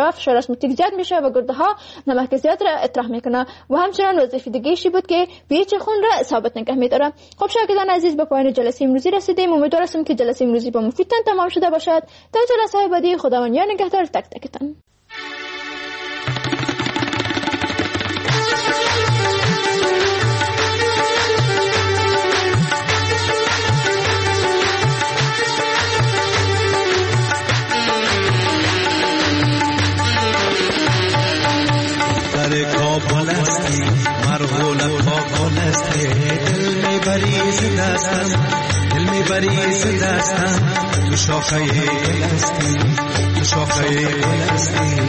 اسموتیک زیاد میشه و گرده ها نمک زیاد را اطراح میکنه و همچنان وظیفه دیگه‌ای بود که pH خون را ثابت نگه میداره. خب شاگردان عزیز به پایان جلسه امروزی رسیدیم. امیدوار هستم که جلسه امروزی با مفیدتان تمام شده باشد. تا جلسه بعدی خداوند یار نگهدار تک تکتان. بلستی مرغول بلستی دل می بریز دستم دل می بریز دستم تو شاخه بلستی تو شاخه بلستی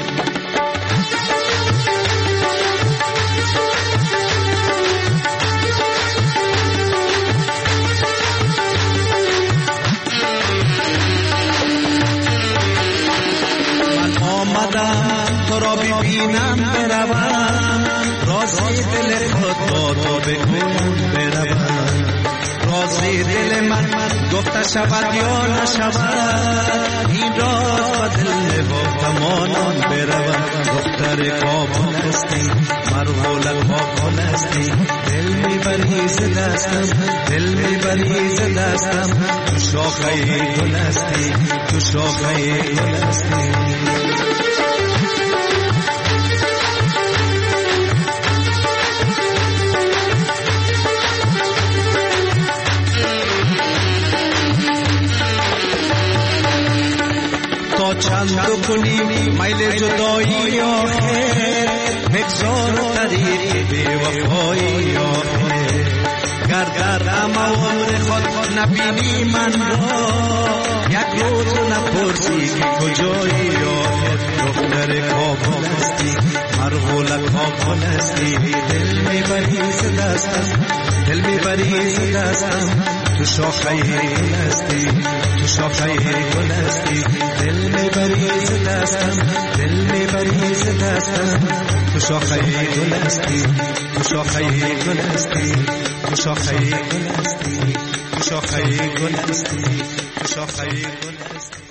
من آمدم تو را ببینم بروم رازی دل خود با تو بگویم بروم رازی دل من گفته شود یا نشود این راز و دل و تمانان بروم دختر کابل هستی مرغول کابل هستی دل میبری ز دستم دل میبری ز دستم تو شاخه گل هستی تو شاخه گل هستی چند کنیم میل جدایی آخر بگذار طریق بی وفایی آخر گر در عمر خود نبینی من را یک روز نپرسی که کجایی آخر دختر کابل هستی مرغول کابل هستی دل میبری ز دستم دل میبری ز دستم تو شاخه گل هستی تو شاخه گل هستی دل میبری ز دستم دل میبری ز دستم تو شاخه گل هستی تو شاخه گل هستی تو شاخه گل هستی تو شاخه گل هستی تو شاخه گل هستی